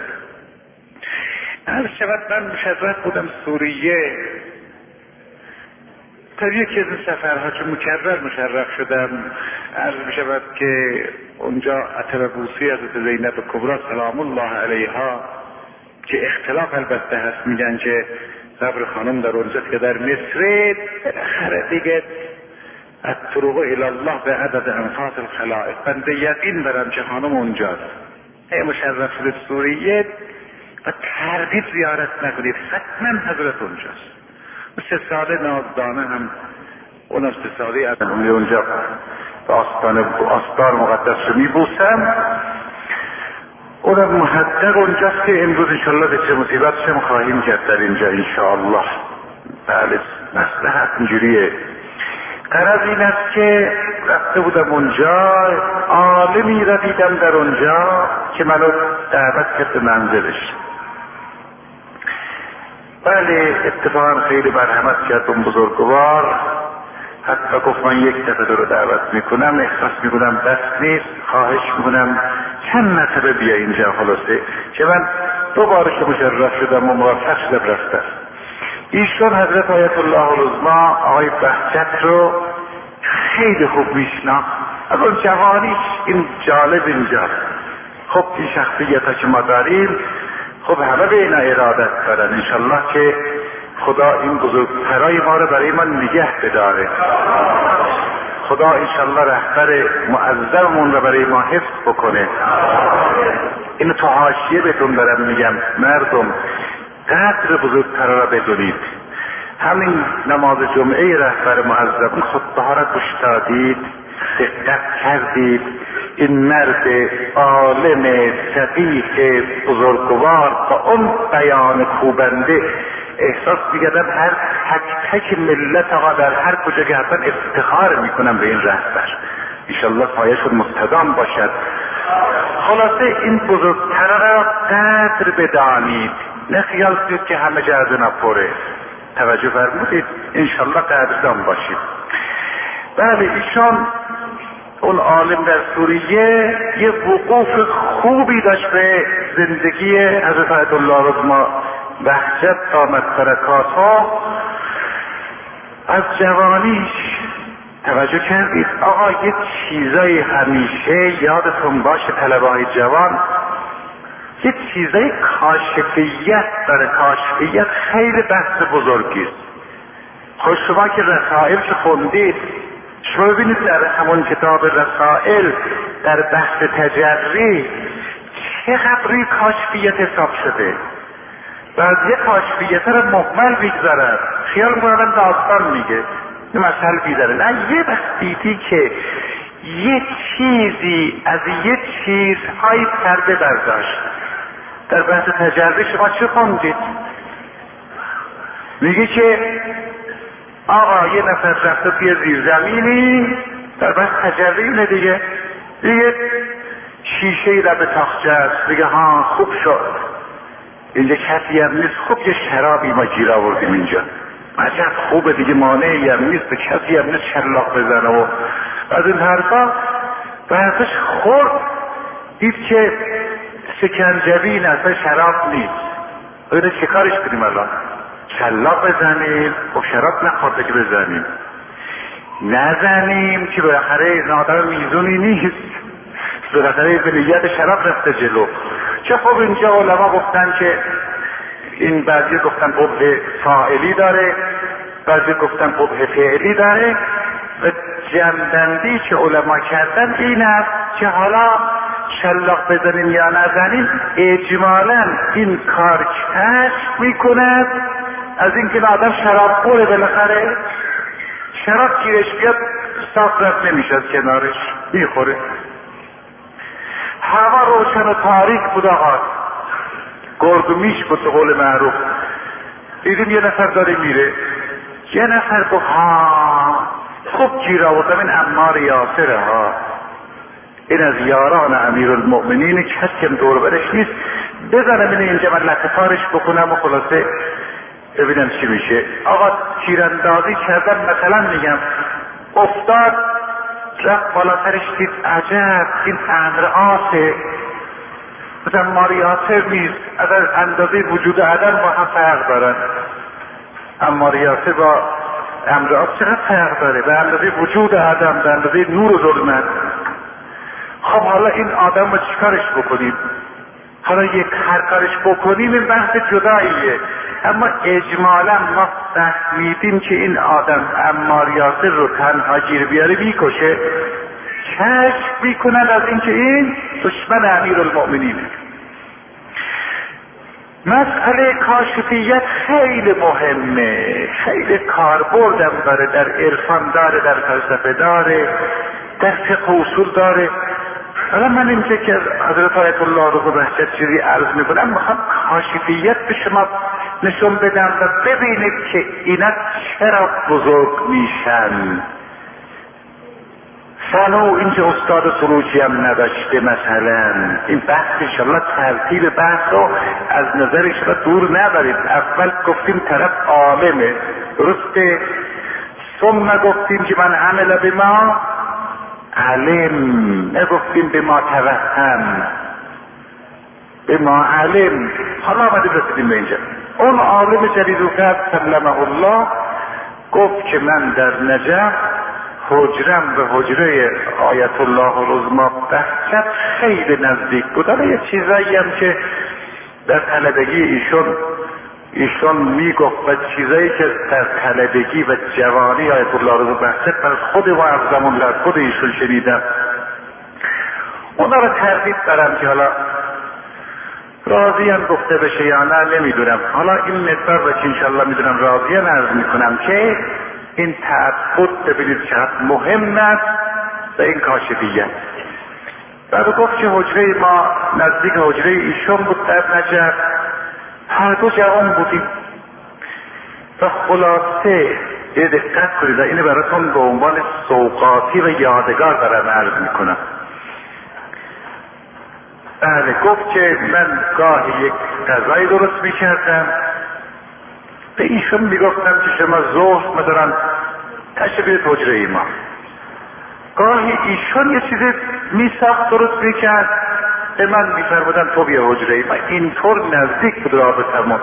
عرض شود من مشرف بودم سوریه، در یکی از این سفرها چون مکرر مشرف شدم، عرض می شود که اونجا عتبه بوسی حضرت زینب کبری سلام الله علیها که اختلاف البته هست، میگن که قبر خانم در اونجاست که در مصر، بالاخره دیگه الطرق الی الله به عدد انفاس الخلائق، بنده یقین دارم که خانم اونجاست. ای مشرف شده سوریه و تردید زیارت نکنید، حتما حضرت اونجاست. سه ساله نازدانه هم اون سه ساله از اونجا به آستان آستار مقدس رو میبوسم، اونم محقق اونجاست که امروز انشاءالله به چه مصیبت شم خواهیم کرد در اینجا انشاءالله. بله مصلحت اینجوریه. غرض این است که رفته بودم اونجا، عالمی را دیدم در اونجا که منو دعوت کرد به منزلش. بله اتفاقا خیلی مرحمت کرد اون بزرگوار، حتی گفت من یک دفعه رو دعوت میکنم، احساس میکنم بس نیست، خواهش میکنم چند مرتبه بیا اینجا. خلاصه که من دو بار که مشرف شدم و موفق شدم رفتم. ایشون حضرت آیت الله العظما آقای بهجت رو خیلی خوب میشناخت از اون جوانیش. این جالب اینجاست. خب این شخصیت ها که ما داریم خب همه به اینا ارادت دارن، انشالله که خدا این بزرگترای ما رو برای ما نگه بداره. خدا انشالله رهبر معظممون رو برای ما حفظ بکنه. اینو تو حاشیه بهتون دارم میگم، مردم قدر بزرگترا را بدونید. همین نماز جمعه رهبر معظم خطبه ها را گوش دادید، دقت کردید، این مرد عالم فقیه بزرگوار با اون بیان کوبنده احساس می‌کردم هر تک تک ملت آقا در هر کجا که هستن افتخار میکنم به این رهبر، انشالله پایشون مستدام باشد. خلاصه این بزرگتر را قدر بدانید، نه خیال کنید که همه جا از اینا پره. توجه فرمودید، انشالله قدردان باشید. بله ایشان اون عالم در سوریه یه وقوف خوبی داشت به زندگی حضرت آیت الله العظما بهجت دامت برکاتها. از جوانیش توجه کردید آقا یه چیزای همیشه یادتون باشه طلبه‌های جوان، یه چیزای کاشفیت داره. کاشفیت خیلی بحث بزرگی است. خود شما که رسائل که خوندید، شما ببینید در همون کتاب رسائل در بحث تجری چقدر روی کاشفیت حساب شده. بعضی کاشفیت رو مهمل میگذارن، خیال میکنن داستان میگه، مثل بیداره. نه، یه وقت دیدی که یه چیزی از یه چیزهای پرده برداشت. در بحث تجربه شما چه خوندید؟ میگه که آقا یه نفر رفته توی زیرزمینی، در بحث تجربه اینه دیگه، دیگه شیشه ای را به تاخچه است، میگه ها خوب شد اینجا کسی هم نیست، خوب یه شرابی ما گیر آوردیم اینجا، عجب خوبه دیگه، مانعی هم نیست، به کسی هم نیست شلاق بزنه. و از این حرفا بحثش خورد، دید که سکنجبین اصلا شراب نیست. اینه چه کارش کنیم الان؟ شلاق بزنیم؟ خب شراب نخورده که بزنیم، نزنیم که بالاخره این آدم میزونی نیست، بالاخره به نیت شراب رفته جلو. چه خب اینجا علما گفتن که این بعضی گفتن قبح فاعلی داره، بعضی گفتن قبح فعلی داره، و جمع‌بندی که علما کردن این است که حالا شلاق بزنیم یا نزنیم اجمالا این کار کشف میکند از اینکه آدم شراب خوره، بالاخره شراب گیرش بیاد صاف رفت نمیشه از کنارش، میخوره. هوا روشن و تاریک بود آقا، گرگ و میش بود به قول معروف. دیدیم یه نفر داره میره، یه نفر گفت ها خوب گیر آوردم، این عمار یاسره ها، این از یاران امیرالمؤمنین، کسی هم دور برش نیست، بزنم این اینجا من لطفارش بکنم و خلاصه ببینم چی میشه. آقا تیراندازی کردن مثلا میگم، افتاد رفت بالاترش، دید عجب این امر آسه، مثلا ماریاسر نیست، از اندازه وجود عدم با هم فرق دارن. اما ماریاسر با امر آب چقدر فرق داره، به اندازه وجود آدم، به اندازه نور و ظلمت. خب حالا این آدم رو چیکارش بکنیم؟ حالا یک هر کارش بکنیم این بحث جداییه، اما اجمالا ما فهمیدیم که این آدم عمار یاسر رو تنها گیر بیاره میکشه، کشف میکنن از اینکه این دشمن امیرالمؤمنینه. مسئله کاشفیت خیلی مهمه، خیلی کاربردم داره، در عرفان داره، در فلسفه داره، در فقه اصول داره. حالا من اینجا که حضرت آیت الله رو به بحثت چیزی عرض میکنم، میخوام کاشفیت به شما نشون بدم و ببینید که اینا چرا بزرگ میشن. سالو اینجا استاد سروجی هم نداشته مثلا. این بحث انشالله ترتیب بحث رو از نظر شما دور نبرید. اول گفتیم طرف عالمه، درسته؟ ثم گفتیم که من عمل به ما علم، نگفتیم به ما توهم، به ما علم. حالا آمده رسیدیم به اینجا. اون عالم جلیل القدر سلمه الله گفت که من در نجف حجرم به حجره آیت الله العظمی بهجت خیلی نزدیک بود. حالا یه چیزایی هم که در طلبگی ایشون ایشون میگفت و چیزایی که در طلبگی و جوانی آیت الله العظمی بهجت بر خود و افزمون لر خود ایشون شنیدم، اونا رو تردید برم که حالا راضی هم گفته بشه یا نه نمیدونم. حالا این مقدار رو که انشالله میدونم راضی هم عرض میکنم که این تعبد ببینید چقدر مهم است و این کاشفیت. بعد گفت که حجره ما نزدیک حجره ایشون بود در نجف، هر دو جوان بودیم و خلاصه یه دقت کنید، اینو براتون به عنوان سوقاتی و یادگار دارم عرض میکنم. بله گفت که من گاهی یک غذایی درست میکردم، به ایشون میگفتم که شما ظهر مثلا تشبیه حجره ما، گاهی ایشون یه چیزی میساخت درست میکرد، به من میفرمودن تو بیا حجره ما. اینطور نزدیک بود رابطمون.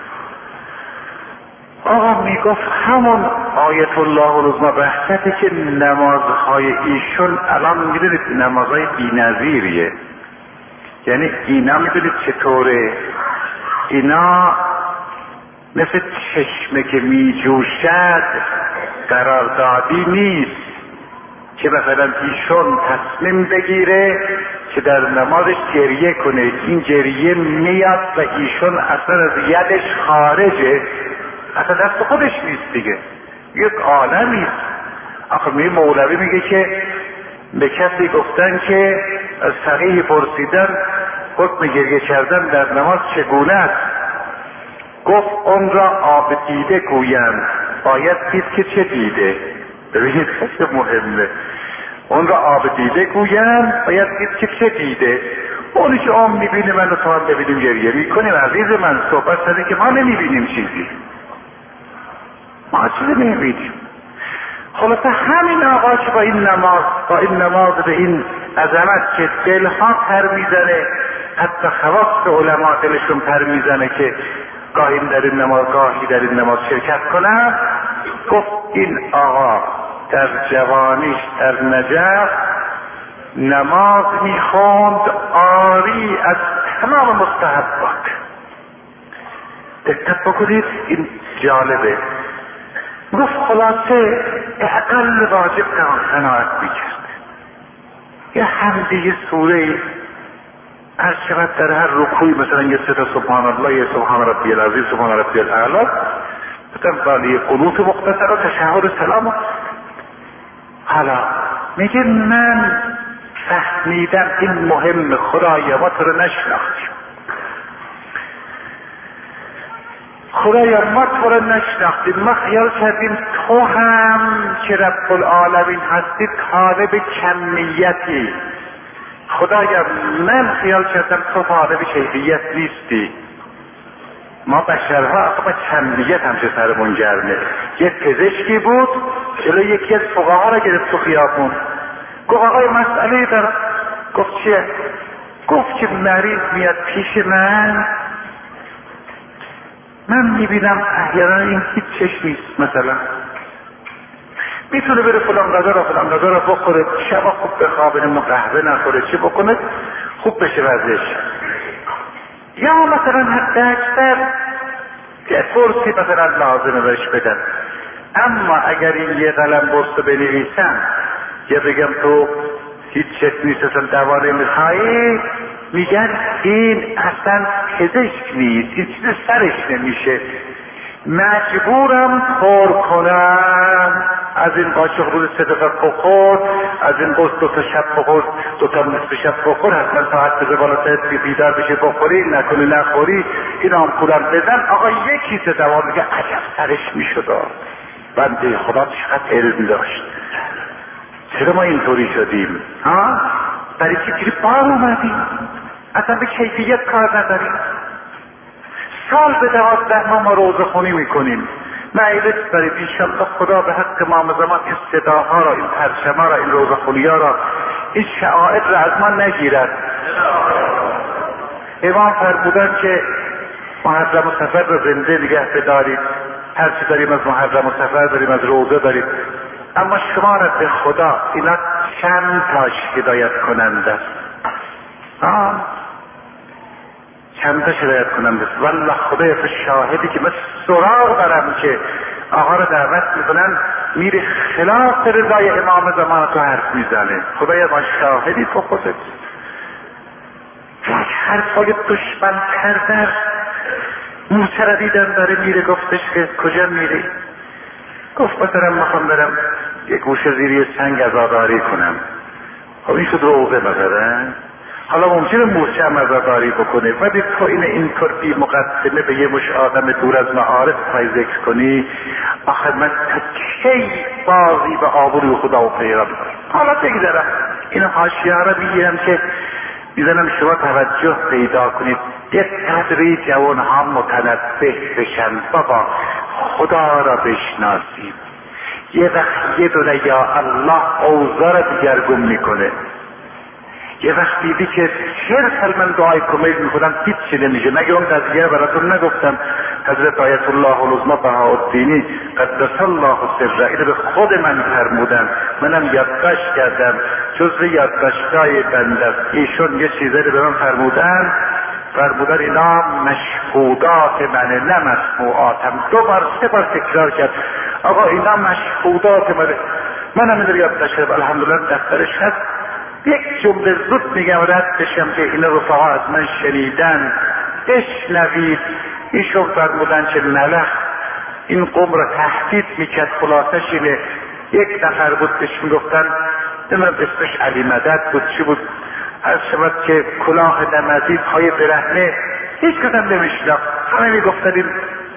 آقا میگفت همون آیت الله العظمی بحثتی که نمازهای ایشون الان میدونید نمازهای بی‌نظیریه، یعنی اینا میدونید چطوره، اینا مثل چشمه که میجوشد قراردادی نیست که مثلا ایشون تصمیم بگیره که در نمازش گریه کنه، این گریه میاد و ایشون اصلا از یدش خارجه، اصلا دست خودش نیست دیگه، یک عالمی است. آخه می مولوی میگه که به کسی گفتن که از فقیه پرسیدن حکم گریه کردن در نماز چگونه است؟ گفت اون را آب دیده گویم، باید دید که چه دیده. ببینید خیلی مهمه، اون را آب دیده گویم باید دید که چه دیده. اونی که آم میبینه من رو تا هم ببینیم گریه میکنیم. عزیز من صحبت سده که ما نمیبینیم چیزی، ما چیزی نمیبینیم. خلاصه همین آقا که با این نماز با این نماز به این عظمت که دلها پر میزنه، حتی خواص علما دلشون پر میزنه که گاهی در این نماز گاهی در این نماز شرکت کنن، گفت این آقا در جوانیش در نجف نماز میخوند آری از تمام مستحبات. دقت بکنید این جالبه. گفت خلاصه اقل واجب قناعت میکرد. یه حمدی یه سوره هر چقدر در هر رکوعی مثلا یه سه تا سبحان الله، یه سبحان ربی العظیم، سبحان ربی الاعلی، مثلا بالی قنوت مختصر و تشهد سلام. حالا میگه من فهمیدم این مهم، خدایا ما تو رو نشناختیم، خدایا ما تو رو نشناختیم، ما خیال کردیم تو هم که رب العالمین هستی طالب کمیتی، خدایا من خیال کردم تو طالب کیفیت نیستی. ما بشرها اصلا با کمیت همچه سرمون گرمه. یه پزشکی بود جلو یکی از فقها را گرفت تو خیابون، گفت آقای مسئله دارم. گفت چیه؟ گفت که مریض میاد پیش من، من میبینم احیانا این هیچ چش نیست مثلا، میتونه بره فلان غذا را فلان غذا را بخوره، شبا خوب بخوابه، نمو قهوه نخوره، چی بکنه خوب بشه وضعش. یا مثلا حتی اکثر که فرصی مثلا لازمه بهش بدن. اما اگر این یه قلم برس بنویسن یا بگم تو هیچ چیز نیست اصلا دوا نمیخوایی، میگن این اصلا پزشک نیست، این چیز سرش نمیشه، مجبورم پر کنم از این قاشق روز سه دفعه بخور، از این قرص دو تا شب بخور، دو تا نصف شب بخور، حتما ساعت بزه بالا ساعت بیدار بشه بخوری، نکنی نخوری، این آمپولم بزن. آقا یکی سه دوا میگه عجب سرش میشد. بنده خدا چقدر علم داشت، چرا ما اینطوری شدیم؟ ها؟ برای چی گیری بار اومدیم؟ اصلا به کیفیت کار نداریم. سال به دوازده ما ما روزه خونی میکنیم، معیدت برای انشالله خدا به حق امام زمان این صداها را، این پرچما را، این روزه خونی ها را، این شعائر را از ما نگیرد. امام فرمودن که محرم و سفر را زنده نگه بدارید، هر چی داریم از محرم و سفر داریم، از روزه داریم، اما شما را به خدا اینا چند تاش هدایت کننده است. آه چند تاش هدایت کننده است. والله خدای تو شاهدی که من سراغ دارم که آقا را دعوت میکنن میره خلاف رضای امام زمان تو حرف میزنه. خدای ما شاهدی تو خودت. یک حرفای دشمن کردن. موسی را دیدم داره میره، گفتش که کجا میری؟ گفت مثلا میخوام برم یک گوشه زیری سنگ عزاداری کنم. خب این شد روزه مثلا. حالا ممکنه موسی هم عزاداری بکنه، ولی تو این اینطور بی مقدمه به یه مش آدم دور از معارف پای ذکر کنی، آخر من تا کی بازی به آبروی خدا و پیغمبر. حالا بگذارم این حاشیه را میگیرم که میزنم شما توجه پیدا کنید، یک قدری جوان ها متنبه بشن، بابا خدا را بشناسید. یه وقت یه دونه یا الله اوضاع را دیگرگون میکنه. یه وقت دیدی که چهر سال من دعای کمیل میکنم هیچی نمیشه. مگه اون قضیه براتون نگفتم؟ حضرت آیت الله العظمی بهاءالدینی قدس الله سره اینو به خود من فرمودن، منم یادداشت کردم، جزء یادداشت‌های بنده است. ایشون یه چیزی رو به من فرمودن، فرمودن اینا مشهودات منه نه مسموعاتم. دو بار سه بار تکرار کرد آقا اینا مشهودات منه. منم این رو یادداشت کردم، الحمدلله دفترش هست. یک جمله زود میگم رد بشم که این رفقا از من شنیدن بشنوید. ایشون فرمودن که ملخ این قوم را تهدید میکرد، خلاصش اینه یک نفر بود بهش میگفتن نمیدونم اسمش علی مدد بود چی بود، از شود که کلاه نمزید های برهنه، هیچ کدام نمیشناخت، همه میگفتن این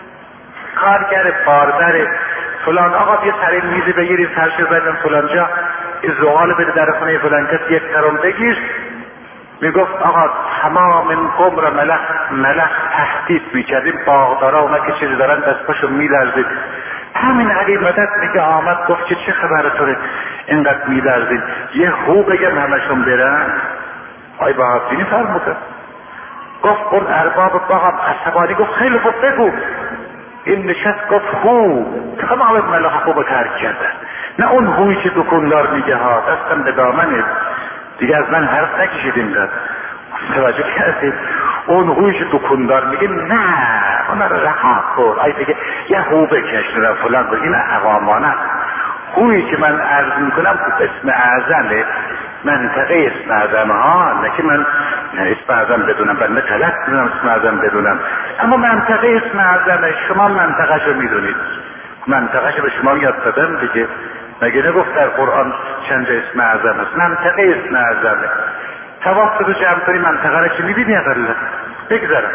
کارگر باردر فلان. آقا بیا سر این میزی بگیرید سرش بزنیم فلان جا، این زغال بده در خونه فلان کس یک ترم بگیر. میگفت آقا تمام این قوم را ملخ ملخ تهدید میکرد، این باغدارا اونا که چیزی دارن دست پاشو میلرزید. همین علی مدد میگه آمد گفت که چه خبره توره اینقدر میلرزید، یه هو بگم همشون برن. آی بهاءالدین فرموده گفت اون ارباب باغم عصبانی گفت خیلی خوب بگو. این نشست گفت هو تمام ملخ خوب ترک کردن، نه اون هوی که دکندار میگه ها دستم به دامنه دیگه از من حرف نکشید اینقدر. توجه کردید اون هویش دکندار میگه نه اون رو رها کن. آی دیگه یه هو بکش رو فلان کن، این عوامانه. هویی که من عرض میکنم اسم اعظمه، منطقه اسم اعظمه ها، نه که من اسم اعظم بدونم، بنده غلط میدونم اسم اعظم بدونم، اما منطقه اسم اعظمه. شما منطقه شو میدونید، منطقه شو به شما یاد دادم دیگه، مگه نگفت در قرآن چند اسم اعظم هست؟ منطقه اسم اعظمه. تواف رو جمع کنی منطقه رو که میبینی اقلا بگذارم.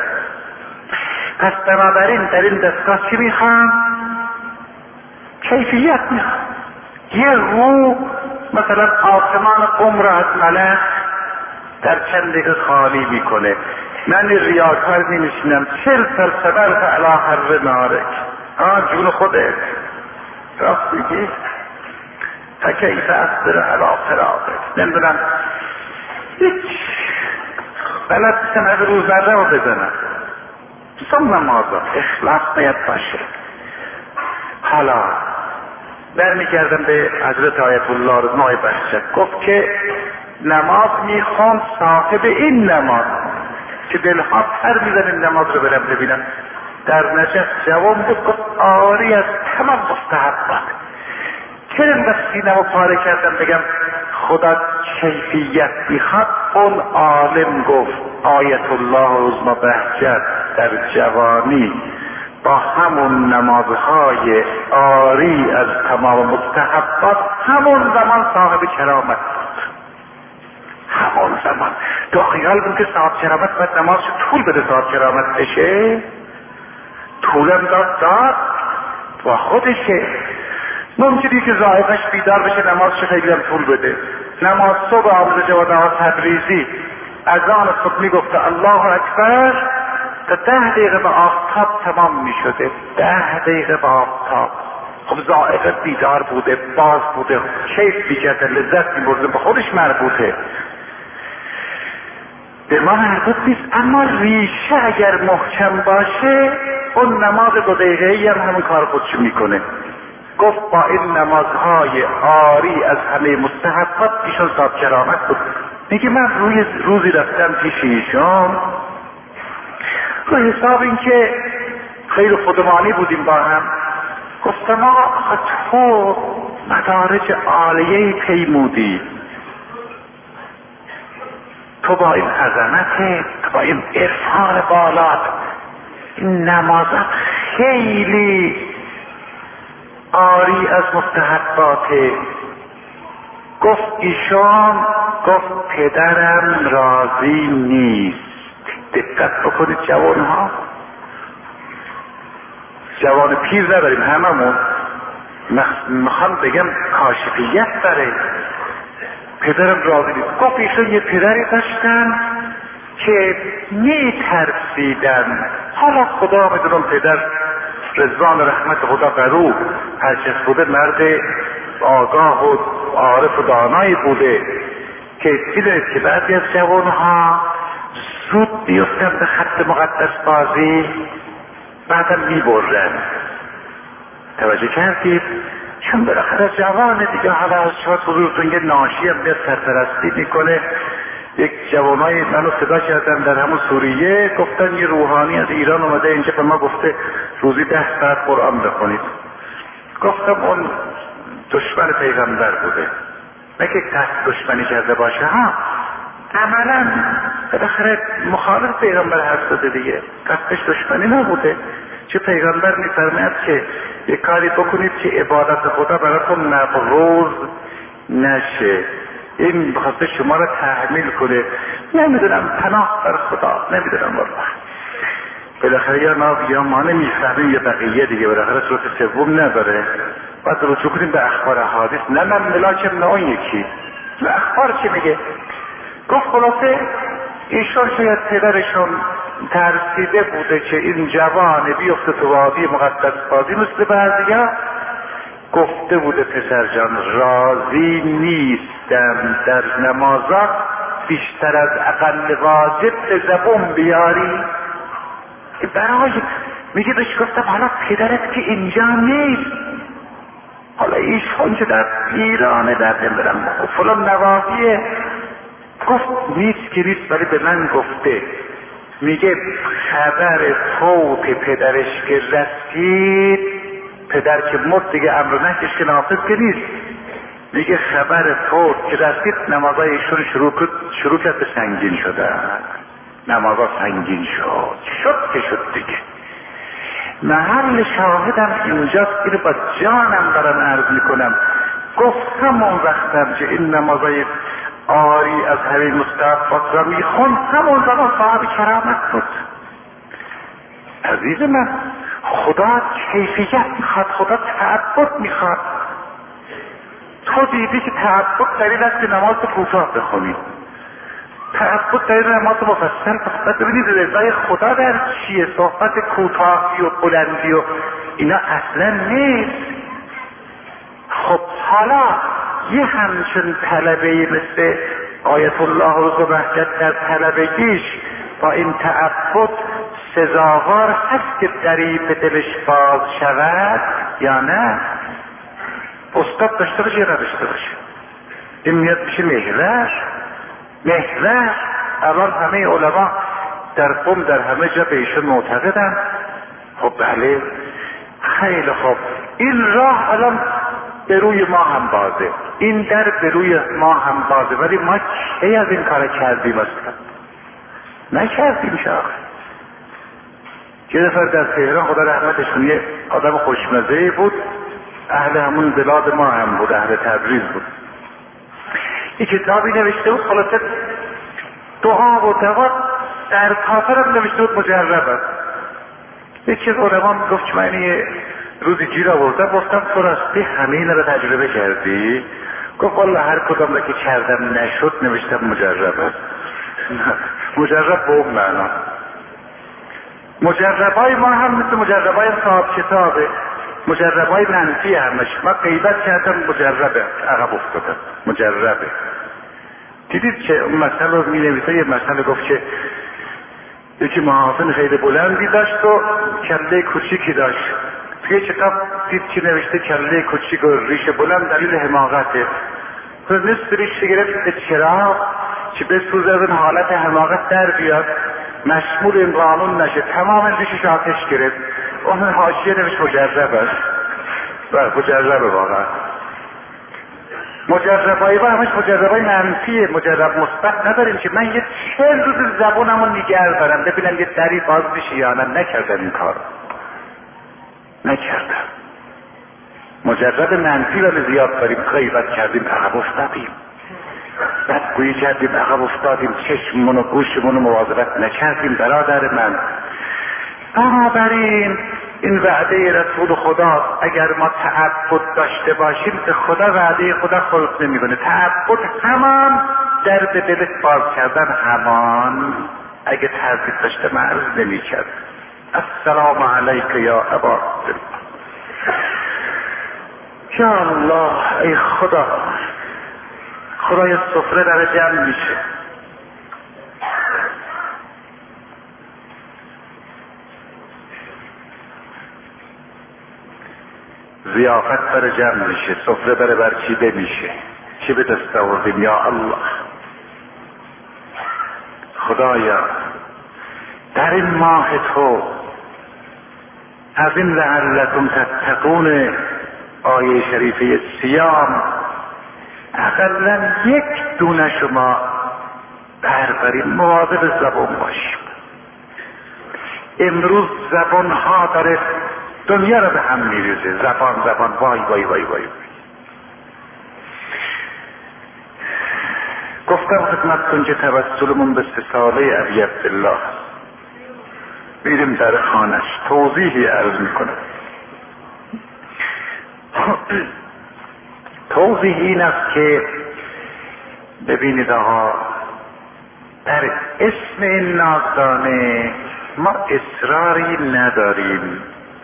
پس بنابراین در این دستگاه چی میخوام؟ کیفیت میخوام. یه رو مثلا آسمان قم را از ملخ در چند دقیقه خالی میکنه. من ریاکار نمیشینم چل سال صبر فعلا حر نارک. آه جون خودت راست میگی؟ فکیف اصبر علی فراقک. نمیدونم هیچ بلد بسن از روزمره رو بزنم. ثم ماذا؟ اخلاص باید باشه. حالا برمیگردم به حضرت آیت الله رضای بهجت. گفت که نماز میخوان صاحب این نماز که دلها پر میزنه نماز رو برم ببینم. در نجف جوان بود، گفت آری از تمام مستحبات. چرا اینقدر سینه‌مو پاره کردم بگم خدا کیفیت میخواد؟ اون عالم گفت آیت الله عظما بهجت در جوانی با همون نمازهای آری از تمام مستحبات همون زمان صاحب کرامت بود. همون زمان تو خیال بود که صاحب کرامت باید نمازش طول بده صاحب کرامت بشه؟ طولم داد داد با خودشه. ممکنی که ذائقش بیدار بشه نمازش خیلی هم طول بده. نماز صبح آموزش و نماز تبریزی اذان صبح میگفته الله اکبر تا ده دقیقه به آفتاب تمام میشده. ده دقیقه به آفتاب. خب ذائقه بیدار بوده، باز بوده، کیف میکرده، لذت میبرده، به خودش مربوطه، به ما مربوط نیست. اما ریشه اگر محکم باشه اون نماز دو دقیقه‌ای هم همون کار خودشو میکنه. گفت با این نمازهای آری از همه مستحبات ایشون صاحب کرامت بود. میگه من روی روزی رفتم پیش ایشون رو حساب این که خیلی خودمانی بودیم با هم. گفتم آقا تو مدارج عالیه‌ای پیمودی، تو با این عظمت، تو با این عرفان بالات، این نمازت خیلی آری از مستحباته. گفت ایشان گفت پدرم راضی نیست. دقت بکنید جوان ها، جوان پیر نداریم هممون، میخوام بگم کاشفیت داره. پدرم راضی نیست. گفت ایشان یه پدری داشتن که میترسیدن، حالا خدا میدونم پدر رضوان رحمت خدا برو هرچیز بوده، مرد آگاه و عارف و دانایی بوده که دیدید که بعضی از جوانها زود بیفتن به خط مقدس بازی بعدم میبرن. توجه کردید؟ چون بالاخره جوان دیگه، حالا از شما حضورتون یه ناشی هم بیاد سرپرستی میکنه. یک جوانای منو صدا کردن در همون سوریه، گفتن یه روحانی از ایران اومده اینجا به ما گفته روزی ده ساعت قرآن بخونید. گفتم اون دشمن پیغمبر بوده، نه که قصد دشمنی کرده باشه، ها عملا بالاخره مخالف پیغمبر حرف زده دیگه، قصدش دشمنی نبوده. چه پیغمبر میفرماید که یک کاری بکنید که عبادت خدا براتون مبروز نشه، این بخواسته شما را تحمیل کنه. نمیدونم، پناه بر خدا، نمیدونم والله. بالاخره یا ما یا ما نمیفهمیم یا بقیه دیگه، بالاخره صورت سوم نداره. باید رجوع کنیم به اخبار حادث، نه من ملاکم نه اون یکی. و اخبار چی میگه؟ گفت خلاصه ایشون شاید پدرشون ترسیده بوده که این جوان بیفته تو وادی مقدس بازی مثل بعضیا. گفته بوده پسر جان راضی نیستم در نمازات بیشتر از اقل واجب به زبون بیاری. برای میگه بهش گفتم حالا پدرت که اینجا نیست، حالا ایشون که در ایرانه، در نمیدونم فلان نواحیه. گفت نیست که نیست، ولی به من گفته، میگه خبر فوت پدرش که رسید، پدر که مرد دیگه امر نهیش که نافذ که نیست، میگه خبر فوت که رسید نمازای ایشون شروع کرد شروع کرد به سنگین شدن. نمازا سنگین شد شد که شد دیگه. محل شاهدم اینجاست، اینو با جانم دارم عرض میکنم. گفت همون وقتم که این نمازای آری از همین مستحبات را میخوند همون زمان صاحب کرامت بود. عزیز من، خدا کیفیت میخواد، خدا تعبد میخواد. تو دیدی که تعبد دلیل است که نماز کوتاه بخونی، تعبد دلیل نماز مفصل بخونی. ببینید رضای خدا در چیه؟ صحبت کوتاهی و بلندی و اینا اصلا نیست. خب حالا یه همچون طلبه مثل آیت الله عظما بهجت در طلبگیش با این تعبد سزاوار هست که دری به دلش باز شود یا نه؟ استاد داشته باشه یا نداشته باشه. این میاد میشه محور. محور الان همه علما در قم در همه جا به ایشون معتقدن. خب بله، خیلی خوب، این راه الان به روی ما هم بازه، این در به روی ما هم بازه، ولی ما کی از این کار کردیم اصلا؟ نکردیم. شاخ یه دفعه در تهران، خدا رحمتش کنه، یه آدم خوشمزه بود، اهل همون بلاد ما هم بود، اهل تبریز بود. یه کتابی نوشته بود، خلاصه دعا و دوا در کافر هم نوشته بود، مجربه. یکی از علما گفت که من یه روزی گیر آوردم، گفتم تو راستی همه اینا رو تجربه کردی؟ گفت والله هر کدام رو که کردم نشد نوشتم مجربه. مجرب به اون معنا. مجربای ما هم مثل مجربای صاحب کتابه، مجربای منفی همش. من غیبت کردم، مجربه، عقب افتادم، مجربه. دیدید که اون مثل رو می نویسه، یه مثل گفت که یکی محافظ خیلی بلندی داشت و کله کوچیکی داشت. توی کتاب دید که نوشته کله کوچیک و ریش بلند دلیل حماقته. تو نصف ریش گرفت به چراغ که بسوزه از این حالت حماقت در بیاد، مشمول این قانون نشه، تمام ریشش آتش گرفت. اون حاشیه نوشت مجرب است. بله مجربه واقعا. مجربایی با همش مجربای منفیه، مجرب مثبت نداریم که من یه چهل روز زبونمو نگه دارم ببینم یه دری باز بشه یا نه. نکردم این کار، نکردم. مجرب منفی رو زیاد داریم، غیبت کردیم عقب افتادیم، بدگویی کردیم عقب افتادیم، چشممون و گوشمون رو مواظبت نکردیم. برادر من، بنابراین این وعده رسول خدا اگر ما تعبد داشته باشیم به خدا وعده خدا خلق نمیکنه. تعبد همان در به دلت باز کردن، همان اگه تردید داشته من عرض نمیکرد. السلام علیک یا ابا عبدالله. یا الله، ای خدا، خدای سفره در جمع میشه. ضیافت بر جمع میشه، سفره بر برچیده میشه. چی به دست آوردیم؟ یا الله، خدایا در این ماه تو از این لعلکم تتقون آیه شریفه سیام اقلا یک دونه شما بربریم، مواظب زبان باشیم. امروز زبان ها داره دنیا رو به هم میریزه. زبان زبان وای وای وای وای. گفتم خدمتتون که توسلمون به سه ساله ابی عبدالله میریم در خانش، توضیحی عرض میکنم. توضیح این است که ببینید آقا، در اسم این نازدانه ما اصراری نداریم.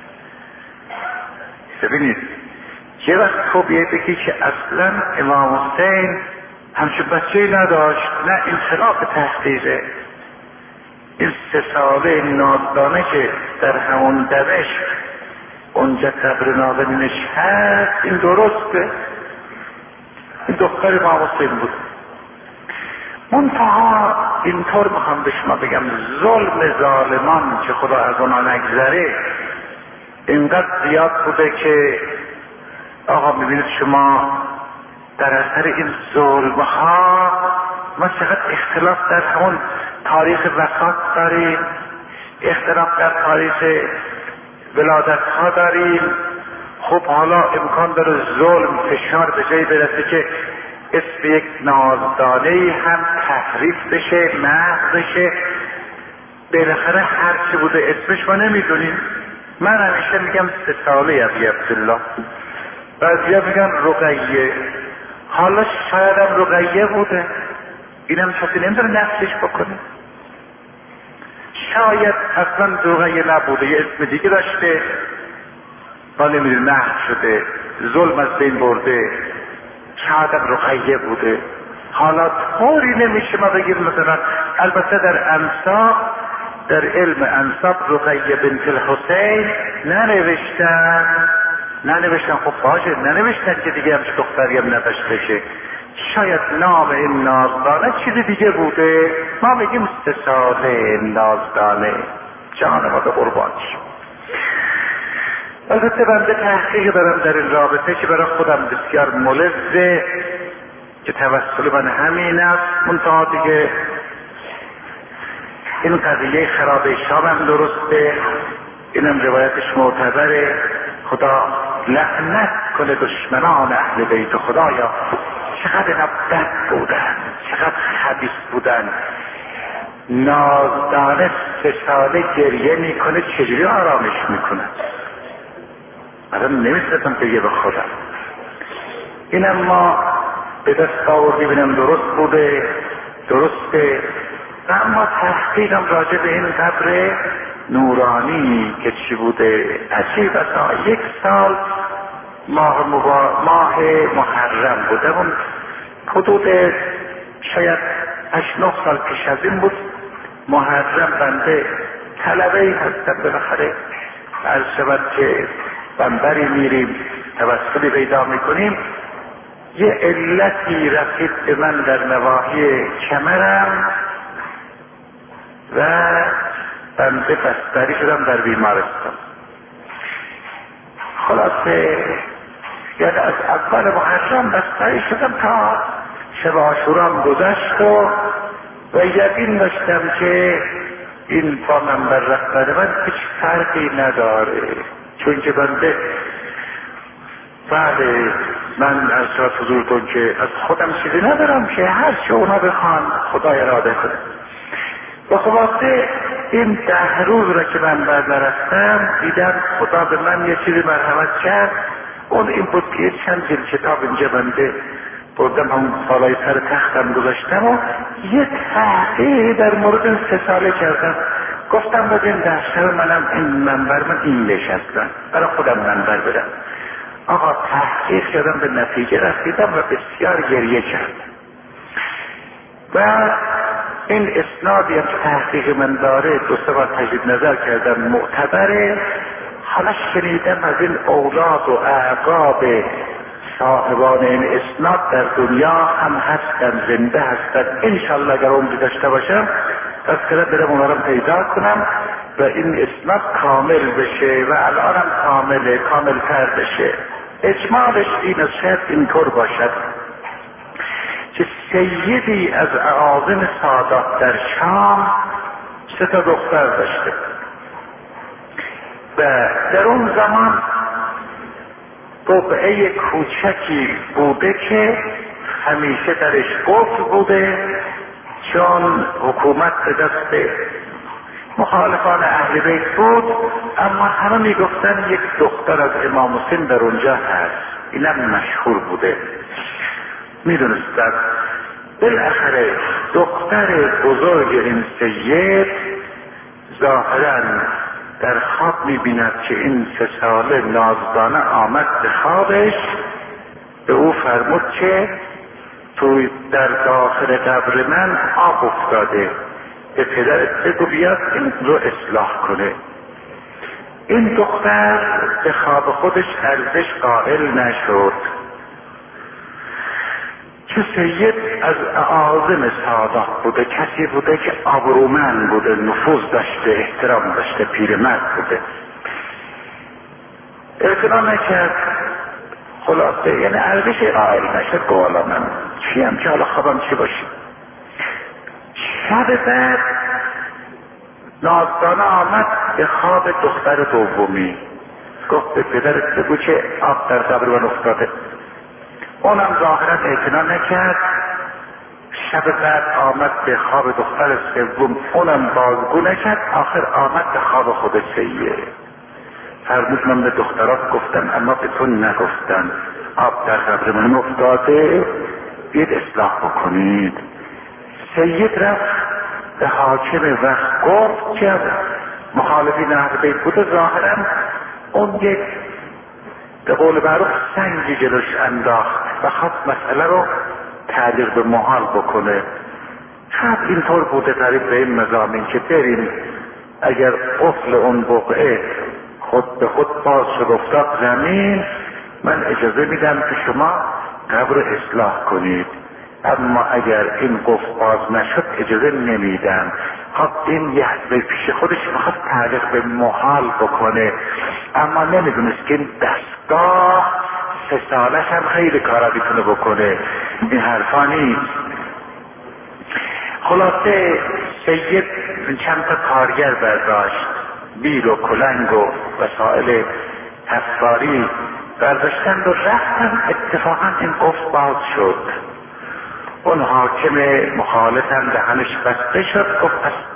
ببینید یه وقت تو بیه بگی که اصلا امام حسین همچون بچه نداشت، نه، این خلاف تحقیقه. این سه ساله نازدانه که در همون دمشق اونجا قبر نازنینش هست، این درسته، این دختر امام حسین بود. منتها اینطور میخوام به شما بگم، ظلم ظالمان که خدا از اونا نگذره اینقدر زیاد بوده که آقا میبینید شما در اثر این ظلم ها ما چقدر اختلاف در همون تاریخ وفات داریم، اختلاف در تاریخ ولادت ها داریم. خب حالا امکان داره ظلم، فشار به جایی برسه که اسم یک نازدانه هم تحریف بشه، محو بشه. بالاخره هر چی بوده اسمش ما نمیدونیم. من همیشه میگم سه ساله ابی عبدالله، بعضیا میگن رقیه. حالا شاید هم رقیه بوده، اینم کسی نمیدونه نفسش بکنه. شاید اصلا رقیه نبوده، یه اسم دیگه داشته، ما نمیدونیم، محو شده، ظلم از بین برده. شاید هم رقیه بوده. حالا طوری نمیشه ما بگیم مثلا، البته در انساب، در علم انساب رقیه بنت الحسین ننوشتن، ننوشتن. خب باشه ننوشتن که دیگه همچه دختری هم نداشته که شاید نام این نازدانه چیزی دیگه بوده، ما بگیم سه ساله نازدانه. جان ما به قربانش. البته بنده تحقیق دارم در این رابطه که برای خودم بسیار ملزه که توسل من همین است. منتها دیگه این قضیه خرابه شام هم درسته، اینم روایتش معتبره. خدا لعنت کنه دشمنان اهل بیت خدایا، چقدر اینا بد بودن، چقدر خبیث بودن. نازدانه سه ساله گریه میکنه، چجوری آرامش میکنه؟ من نمیستم بگه به خودم. اینم ما به دست آوردی بینم درست بوده، درسته. و اما تحقیقم راجع به این قبر نورانی که چی بوده عجیب است. یک سال ماه, مبا... ماه محرم بوده، اون حدود شاید هشت نه سال پیش از این بود. محرم بنده طلبه‌ای هستم، بالاخره عرض شود که بنبری میریم توسلی پیدا میکنیم. یه علتی رسید به من در نواحی کمرم و بنده بستری شدم در بیمارستان. خلاصه یعنی از اول محرم بستری شدم تا شب عاشورام گذشت و و یقین داشتم که این با منبر رفتن من هیچ فرقی نداره، چون که بنده بله من از شاید حضورتون که از خودم چیزی ندارم که هر چه اونا بخوان خدا اراده کنه. و خلاصه این ده روز را که من بر نرفتم دیدم خدا به من یه چیزی مرحمت کرد. اون این بود که چند جلد کتاب اینجا بنده بردم همون سالای سر تختم گذاشتم و یه تحقیق در مورد این سه ساله کردم. گفتم بگیم در شب منم این منبر من این نشستم برای خودم منبر بدم. آقا تحقیق کردم، به نتیجه رسیدم و بسیار گریه کردم. و این اسنادی هم تحقیق من داره، دو سه بار تجدید نظر کردم، معتبره. حالا شنیدم از این اولاد و اعقاب صاحبان این اسناد در دنیا هم هستن، زنده هستن. انشالله اگر عمری داشته باشم از کده برم اونا رو پیدا کنم و این اسناد کامل بشه و الان هم کامله، کامل تر بشه. اجمالش این است، شاید اینطور باشد که سیدی از اعاظم سادات در شام سه تا دختر داشته و در اون زمان قبعه کوچکی بوده که همیشه درش قفل بوده، چون حکومت به دست مخالفان اهل بیت بود. اما همه میگفتن یک دختر از امام حسین در اونجا هست، اینم مشهور بوده، میدونستن. بالاخره دختر بزرگ این سید ظاهرا در خواب میبیند که این سه ساله نازدانه آمد به خوابش، به او فرمود که توی در داخل قبر من آب افتاده، به پدرت بگو بیاد این رو اصلاح کنه. این دختر به خواب خودش ارزش قائل نشد که سید از اعاظم سادات بوده، کسی بوده که آبرومند بوده، نفوذ داشته، احترام داشته، پیرمرد بوده. اعتنا نکرد. خلاصه یعنی ارزش قائل نشد. گوالا من چیم که حالا خوابم چی باشیم. شب بعد نازدانه آمد به خواب دختر دومی، گفت به پدرت بگو که آب در قبر من افتاده. اونم ظاهرا اعتنا نکرد. شب بعد آمد به خواب دختر سوم، اونم بازگو نکرد. آخر آمد به خواب خود سید. فرمود من به دخترات گفتم اما به تو نگفتن، آب در قبر من افتاده، بیاید اصلاح بکنید. سید رفت به حاکم وقت گفت که مخالفین اهل بیت بوده، ظاهرا اون یک به قول معروف سنگی جلوش انداخت و خواست مسئله رو تعلیق به محال بکنه. خب اینطور بوده قریب به این مضامین که بریم اگر قفل اون بقعه خود به خود باز شد افتاد زمین، من اجازه میدم که شما قبر اصلاح کنید، اما اگر این قفل باز نشد اجازه نمیدم. خب این یه به پیش خودش میخواد تعلیق به محال بکنه، اما نمیدونست که این دستگاه سه سالش هم خیلی کارا میتونه بکنه، این حرفا نیست. خلاصه سید چند تا کارگر برداشت، بیل و کلنگ و وسایل حفاری برداشتند و رفتن. اتفاقا این قفل باز شد. اون حاکم مخالفم دهنش بسته شد، گفت پس